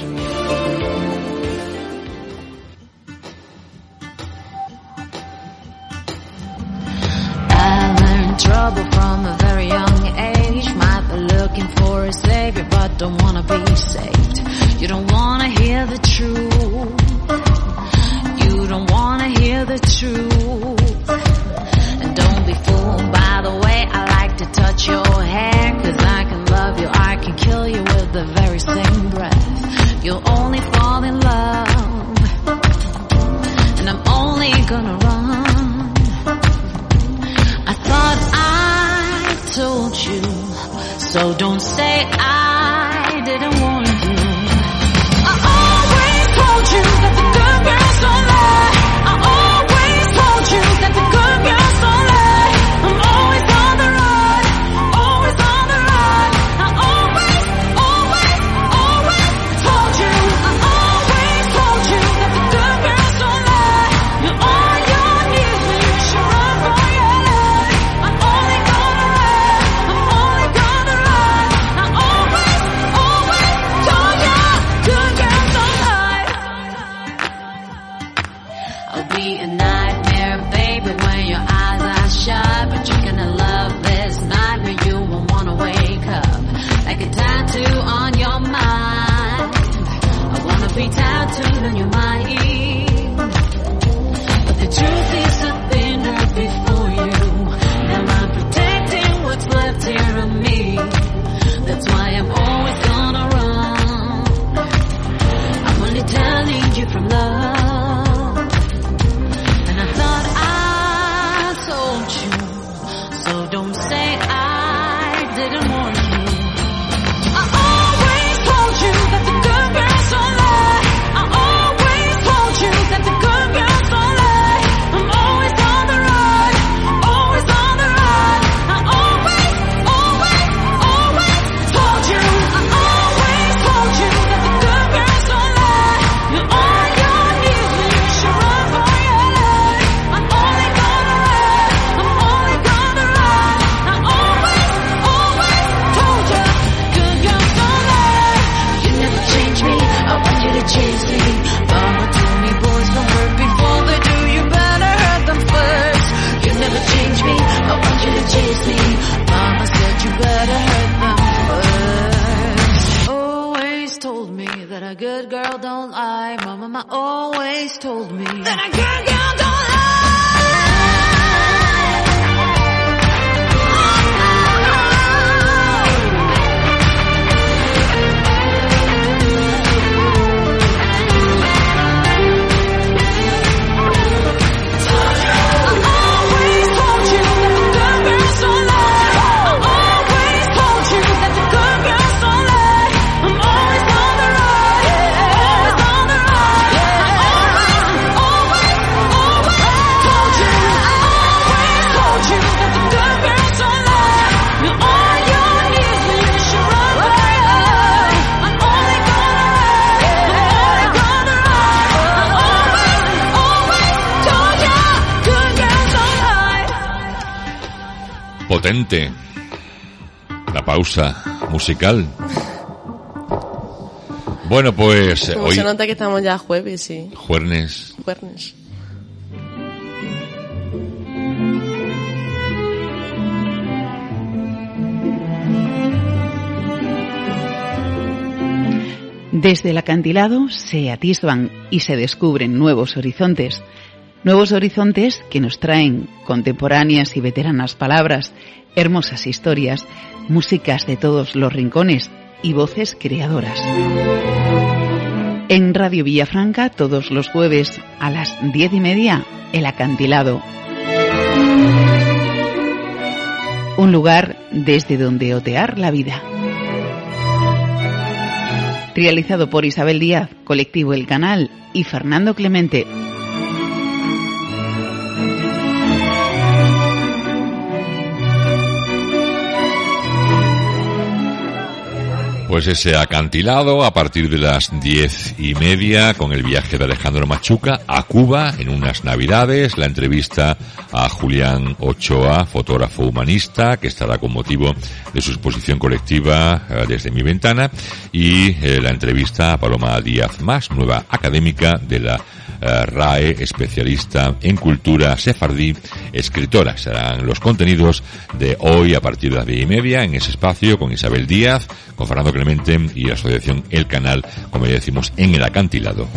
Trouble from a very young age. Might be looking for a savior, but don't wanna be saved. You don't wanna hear the truth. You don't wanna hear the truth. And don't be fooled by the way I like to touch your hair, 'cause I can love you, I can kill you with the very same breath. You'll only fall in love, and I'm only gonna run. I thought I told you, so don't say I didn't warn you. I always told you that the good girls don't lie. I always told you that the good girls don't lie. I'm always on the run, always on the run. I always, always, always told you. I always told you that the good girls don't lie. You're on your knees when you should run for your life. I'm only gonna run, I'm only gonna run. I always, always told you, good girls don't lie. I'll be a nightmare, baby, when your eyes are shut, but you're gonna love this nightmare, you won't wanna wake up. Like a tattoo on your mind, I wanna be tattooed on your mind. But the truth is a thinner before you, and I'm protecting what's left here of me. That's why I'm always gonna run. I'm only telling you from love, and I thought I told you, so don't say I didn't warn you. I always told you that the good girls don't lie. I always told you that the good girls don't lie. I'm always on the run, always on the run. I always, always, always told you. I always told you that the good girls don't lie. You're on your knees when you should run for your life. I'm only gonna run, I'm only gonna run. I always, always told you, good girls don't lie. You never change me, I want you to change me. Mama told me boys don't hurt before they do, you better hurt them first. You never change me, I want you to change me. Mama said you better hurt them first. Always told me that a good girl don't lie. Mama, mama always told me that a good girl don't lie. Always potente. La pausa musical. Bueno, pues Como hoy... se nota que estamos ya jueves, sí. Juernes. Jueves. Desde el acantilado se atisban y se descubren nuevos horizontes. Nuevos horizontes que nos traen contemporáneas y veteranas palabras, hermosas historias, músicas de todos los rincones y voces creadoras. En Radio Villafranca, todos los jueves a las diez y media, El Acantilado. Un lugar desde donde otear la vida. Realizado por Isabel Díaz, Colectivo El Canal y Fernando Clemente. Pues ese acantilado a partir de las diez y media con el viaje de Alejandro Machuca a Cuba en unas navidades, la entrevista a Julián Ochoa, fotógrafo humanista, que estará con motivo de su exposición colectiva eh, Desde mi ventana, y eh, la entrevista a Paloma Díaz Mas, nueva académica de la eh, R A E, especialista en cultura sefardí, escritora. Serán los contenidos de hoy a partir de las diez y media en ese espacio con Isabel Díaz, con Fernando Clemente y la asociación El Canal, como ya decimos, en el acantilado.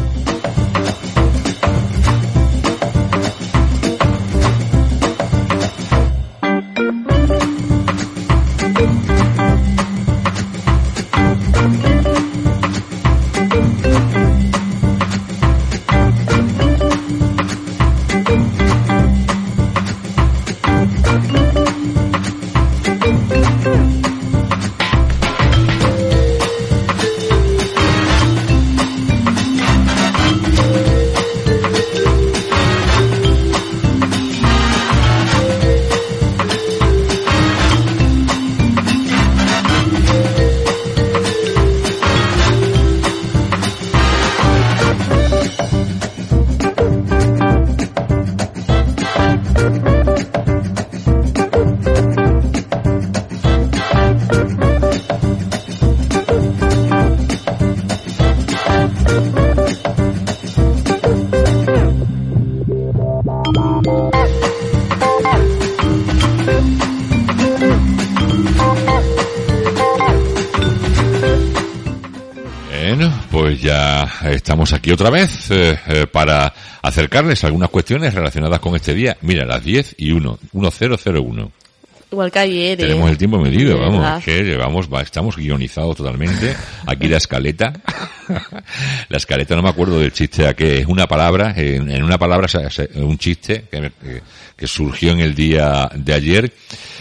Estamos aquí otra vez eh, eh, para acercarles algunas cuestiones relacionadas con este día. Mira, las diez y uno, uno cero cero uno. Igual que ayer. Tenemos eh. el tiempo medido, De vamos, verdad. que llevamos, va, estamos guionizados totalmente. Aquí la escaleta, la escaleta no me acuerdo del chiste a qué es una palabra, en, en una palabra se- se- un chiste que, que, que surgió en el día de ayer.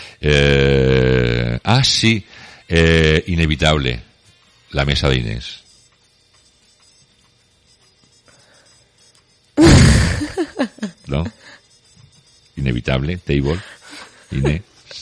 Eh, ah, sí, eh, inevitable, la mesa de Inés. ¿No? Inevitable, table, Inés.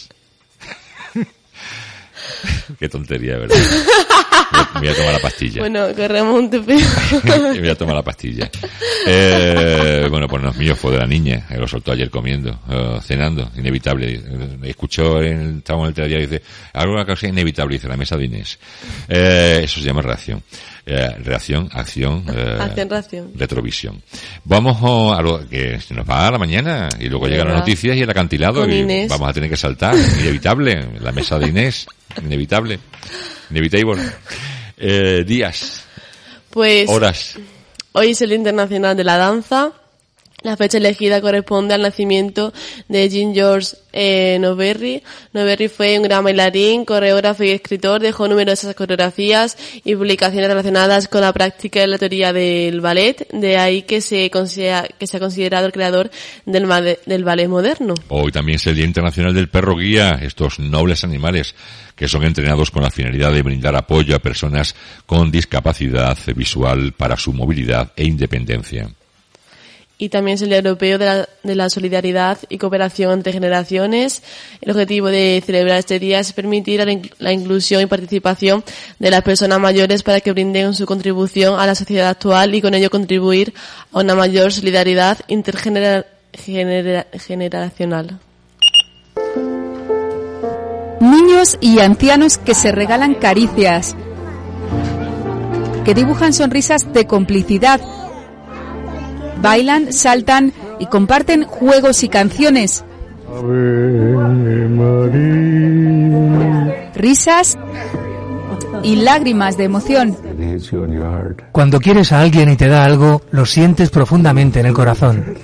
Qué tontería, ¿verdad? Me voy a tomar la pastilla. Bueno, corremos un tupido. Me voy a tomar la pastilla. Eh, bueno, pues no es mío, fue de la niña, que lo soltó ayer comiendo, eh, cenando, inevitable. Escuchó, en, estábamos en el telediario y dice, alguna cosa inevitable, dice, la mesa de Inés. Eh, eso se llama reacción. Eh, reacción, acción, eh, Acción, reacción. retrovisión. Vamos oh, a lo que se nos va a la mañana y luego llegan las noticias y el acantilado Con y Inés. vamos a tener que saltar, inevitable, la mesa de Inés, inevitable, inevitable. Eh, días, Pues horas. hoy es el Día Internacional de la Danza. La fecha elegida corresponde al nacimiento de Jean-Georges eh, Noverry. Noverry fue un gran bailarín, coreógrafo y escritor. Dejó numerosas coreografías y publicaciones relacionadas con la práctica de la teoría del ballet. De ahí que se considera, que se ha considerado el creador del, made- del ballet moderno. Hoy también es el Día Internacional del Perro Guía, estos nobles animales que son entrenados con la finalidad de brindar apoyo a personas con discapacidad visual para su movilidad e independencia. Y también es el Día Europeo de la, de la Solidaridad y Cooperación entre Generaciones. El objetivo de celebrar este día es permitir la, inc- la inclusión y participación de las personas mayores para que brinden su contribución a la sociedad actual y con ello contribuir a una mayor solidaridad intergeneracional. niños y ancianos que se regalan caricias, que dibujan sonrisas de complicidad, bailan, saltan y comparten juegos y canciones, risas y lágrimas de emoción. Cuando quieres a alguien y te da algo, lo sientes profundamente en el corazón.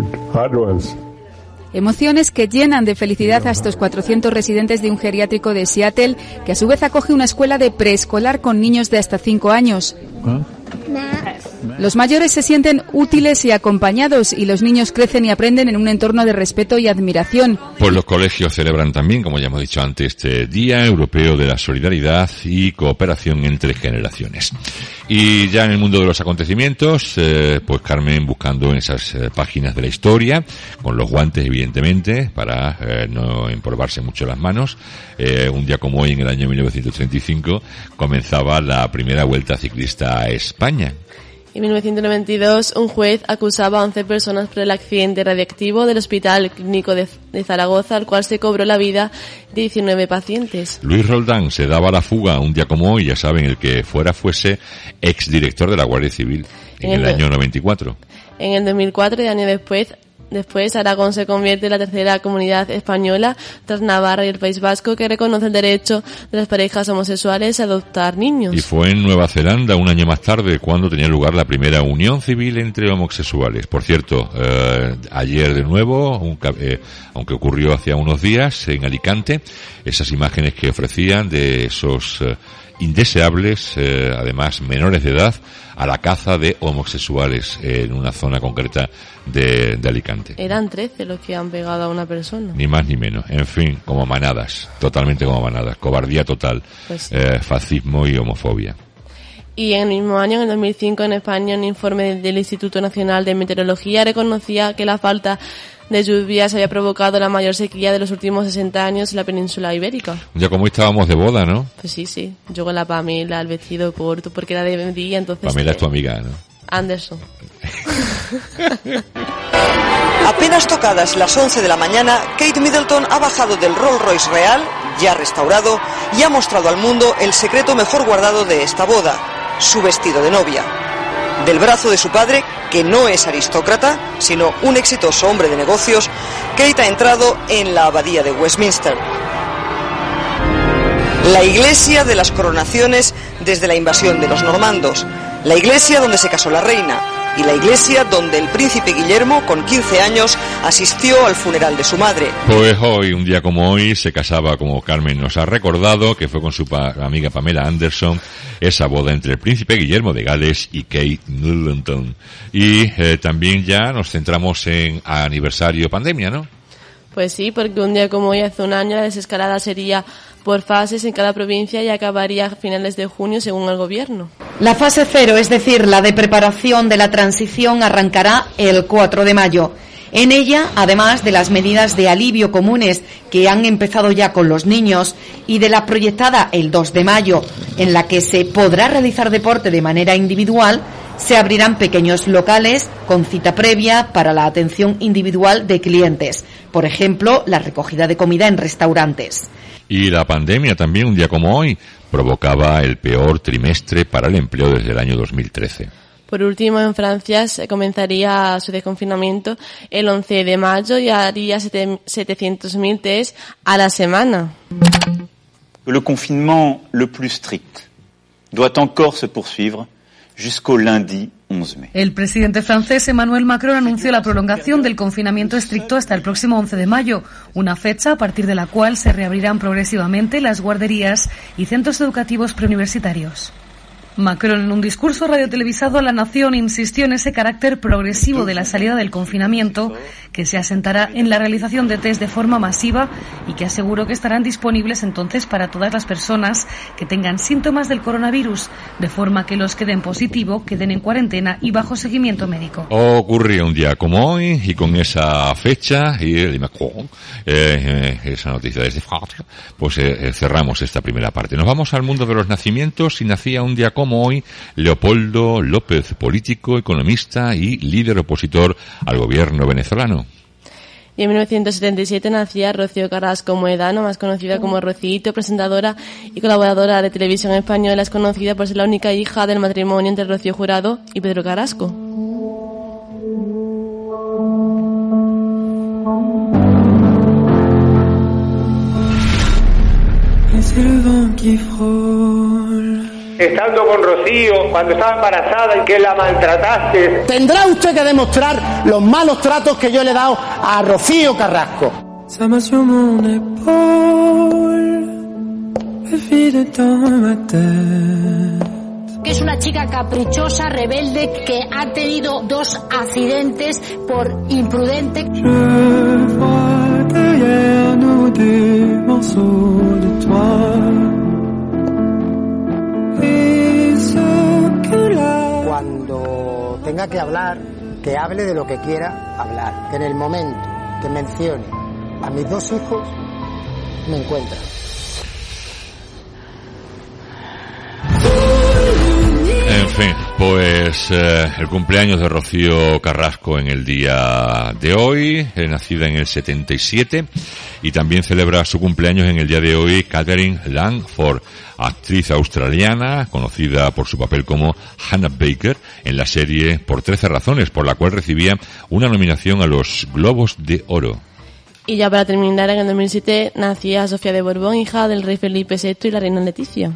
Emociones que llenan de felicidad a estos cuatrocientos residentes de un geriátrico de Seattle, que a su vez acoge una escuela de preescolar con niños de hasta cinco años. Los mayores se sienten útiles y acompañados, y los niños crecen y aprenden en un entorno de respeto y admiración. Pues los colegios celebran también, como ya hemos dicho antes, este Día Europeo de la Solidaridad y Cooperación entre Generaciones. Y ya en el mundo de los acontecimientos, eh, pues Carmen buscando en esas eh, páginas de la historia, con los guantes evidentemente, para eh, no empolvarse mucho las manos. Eh, un día como hoy, en el año mil novecientos treinta y cinco, comenzaba la primera Vuelta Ciclista a España. En mil novecientos noventa y dos, un juez acusaba a once personas por el accidente radiactivo del Hospital Clínico de, de Zaragoza, al cual se cobró la vida de diecinueve pacientes. Luis Roldán se daba la fuga un día como hoy, ya saben, el que fuera fuese exdirector de la Guardia Civil en, en el, el año noventa y cuatro. En el dos mil cuatro, y años después, Después, Aragón se convierte en la tercera comunidad española, tras Navarra y el País Vasco, que reconoce el derecho de las parejas homosexuales a adoptar niños. Y fue en Nueva Zelanda, un año más tarde, cuando tenía lugar la primera unión civil entre homosexuales. Por cierto, eh, ayer de nuevo, un, eh, aunque ocurrió hace unos días, en Alicante, esas imágenes que ofrecían de esos eh, indeseables, eh, además menores de edad, a la caza de homosexuales en una zona concreta de, de Alicante. Eran trece los que han pegado a una persona. Ni más ni menos. En fin, como manadas. Totalmente como manadas. Cobardía total. Pues sí. eh, fascismo y homofobia. Y en el mismo año, en el dos mil cinco, en España, un informe del Instituto Nacional de Meteorología reconocía que la falta de lluvias había provocado la mayor sequía de los últimos sesenta años en la península ibérica. Ya como estábamos de boda, ¿no? Pues sí, sí. Yo con la Pamela, el vestido corto, porque era de día, entonces... Pamela es tu amiga, ¿no? Anderson. Apenas tocadas las once de la mañana, Kate Middleton ha bajado del Rolls Royce Real, ya restaurado, y ha mostrado al mundo el secreto mejor guardado de esta boda, su vestido de novia. Del brazo de su padre, que no es aristócrata, sino un exitoso hombre de negocios, Kate ha entrado en la abadía de Westminster. La iglesia de las coronaciones desde la invasión de los normandos, la iglesia donde se casó la reina y la iglesia donde el príncipe Guillermo, con quince años, asistió al funeral de su madre. Pues hoy, un día como hoy, se casaba, como Carmen nos ha recordado, que fue con su pa- amiga Pamela Anderson, esa boda entre el príncipe Guillermo de Gales y Kate Middleton. Y eh, también ya nos centramos en aniversario pandemia, ¿no? Pues sí, porque un día como hoy, hace un año, la desescalada sería por fases en cada provincia y acabaría a finales de junio, según el gobierno. La fase cero, es decir, la de preparación de la transición, arrancará el cuatro de mayo. En ella, además de las medidas de alivio comunes que han empezado ya con los niños y de la proyectada el dos de mayo, en la que se podrá realizar deporte de manera individual, se abrirán pequeños locales con cita previa para la atención individual de clientes. Por ejemplo, la recogida de comida en restaurantes. Y la pandemia también, un día como hoy, provocaba el peor trimestre para el empleo desde el año dos mil trece. Por último, en Francia se comenzaría su desconfinamiento el once de mayo y haría setecientos mil test a la semana. Le confinement le plus strict doit encore se poursuivre jusqu'au lundi once mai. El presidente francés Emmanuel Macron anunció la prolongación del confinamiento estricto hasta el próximo once de mayo, una fecha a partir de la cual se reabrirán progresivamente las guarderías y centros educativos preuniversitarios. Macron, en un discurso radiotelevisado a la nación, insistió en ese carácter progresivo de la salida del confinamiento, que se asentará en la realización de test de forma masiva y que aseguró que estarán disponibles entonces para todas las personas que tengan síntomas del coronavirus, de forma que los que den positivo queden en cuarentena y bajo seguimiento médico. Ocurría un día como hoy, y con esa fecha y de Macron, eh, eh, esa noticia desde Francia, pues eh, cerramos esta primera parte. Nos vamos al mundo de los nacimientos, y nacía un día como Como hoy, Leopoldo López, político, economista y líder opositor al gobierno venezolano. Y en mil novecientos setenta y siete nacía Rocío Carrasco Moedano, más conocida como Rocito, presentadora y colaboradora de televisión española. Es conocida por ser la única hija del matrimonio entre Rocío Jurado y Pedro Carrasco. Estando con Rocío cuando estaba embarazada y que la maltrataste. Tendrá usted que demostrar los malos tratos que yo le he dado a Rocío Carrasco. Que es una chica caprichosa, rebelde, que ha tenido dos accidentes por imprudente. Cuando tenga que hablar, que hable de lo que quiera hablar. Que en el momento que mencione a mis dos hijos, me encuentra. En fin, pues eh, el cumpleaños de Rocío Carrasco en el día de hoy, eh, nacida en el setenta y siete, y también celebra su cumpleaños en el día de hoy Katherine Langford, actriz australiana conocida por su papel como Hannah Baker en la serie Por trece razones, por la cual recibía una nominación a los Globos de Oro. Y ya para terminar, en el dos mil siete nacía Sofía de Borbón, hija del rey Felipe sexto y la reina Leticia.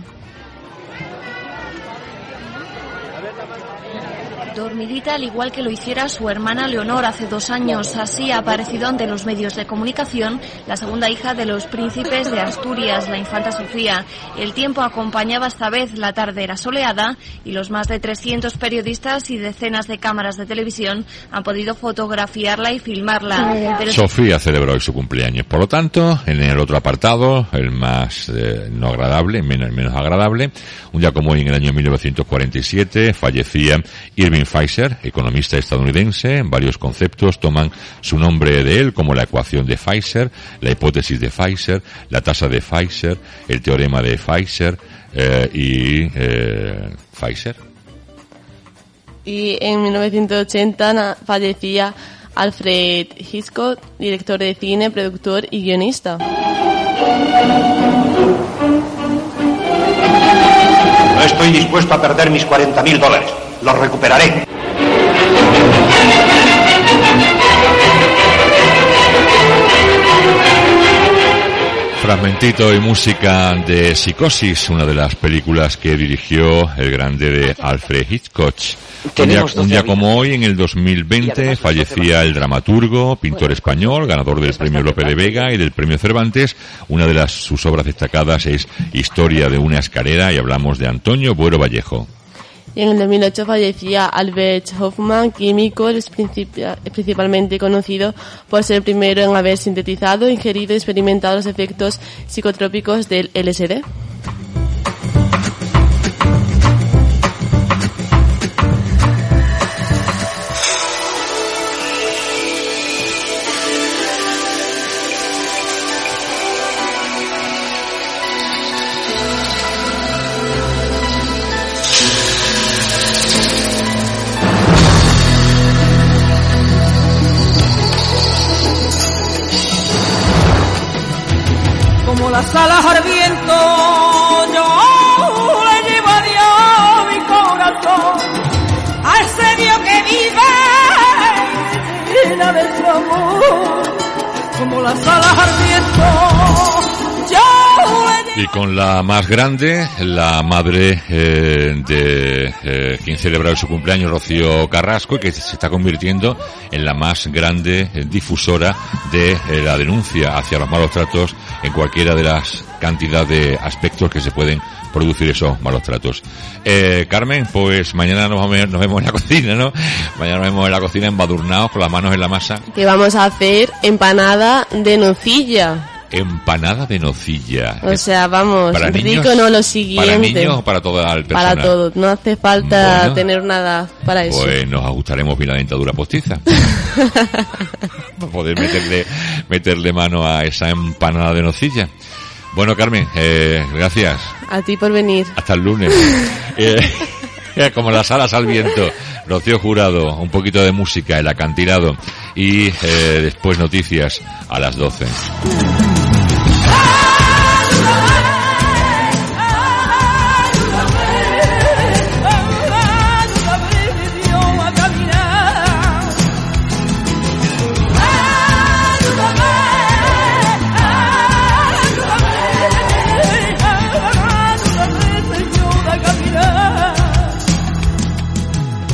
Dormidita, al igual que lo hiciera su hermana Leonor hace dos años. Así ha aparecido ante los medios de comunicación la segunda hija de los príncipes de Asturias, la infanta Sofía. El tiempo acompañaba esta vez, la tarde era soleada y los más de trescientos periodistas y decenas de cámaras de televisión han podido fotografiarla y filmarla. Pero... Sofía celebró hoy su cumpleaños. Por lo tanto, en el otro apartado, el más eh, no agradable, menos, menos agradable, un día como hoy en el año mil novecientos cuarenta y siete fallecía Irving Pfizer, economista estadounidense. Varios conceptos toman su nombre de él, como la ecuación de Pfizer, la hipótesis de Pfizer, la tasa de Pfizer, el teorema de Pfizer eh, y eh, Pfizer. Y en mil novecientos ochenta na- fallecía Alfred Hitchcock, director de cine, productor y guionista. No estoy dispuesto a perder mis cuarenta mil dólares. Los recuperaré. Fragmentito y música de Psicosis, una de las películas que dirigió el grande de Alfred Hitchcock. Un día, un día como hoy, en el dos mil veinte, fallecía el dramaturgo, pintor español, ganador del premio Lope de Vega y del premio Cervantes. Una de las, sus obras destacadas es Historia de una escalera, y hablamos de Antonio Buero Vallejo. Y en el dos mil ocho fallecía Albert Hoffman, químico, es princip- principalmente conocido por ser el primero en haber sintetizado, ingerido y experimentado los efectos psicotrópicos del L S D. Las alas al viento, yo le llevo a Dios mi corazón, a ese Dios que vive llena de su amor. Como las alas al viento, yo le llevo... Y con la más grande, la madre eh, de eh, quien celebra su cumpleaños, Rocío Carrasco, que se está convirtiendo en la más grande eh, difusora de eh, la denuncia hacia los malos tratos en cualquiera de las cantidad de aspectos que se pueden producir esos malos tratos. Eh, Carmen, pues mañana nos vemos, nos vemos en la cocina, ¿no? Mañana nos vemos en la cocina embadurnados con las manos en la masa. Que vamos a hacer empanada de nocilla. Empanada de nocilla. O sea, vamos, ¿Para rico niños? no lo siguiente. ¿Para niños o para toda el personal? Para todo, no hace falta Bueno, tener nada para eso. Pues nos ajustaremos bien la dentadura postiza. Para poder meterle, meterle mano a esa empanada de nocilla. Bueno, Carmen, eh, gracias. A ti por venir. Hasta el lunes. eh, Como las alas al viento. Rocío Jurado, un poquito de música, El acantilado. Y eh, después noticias a las doce.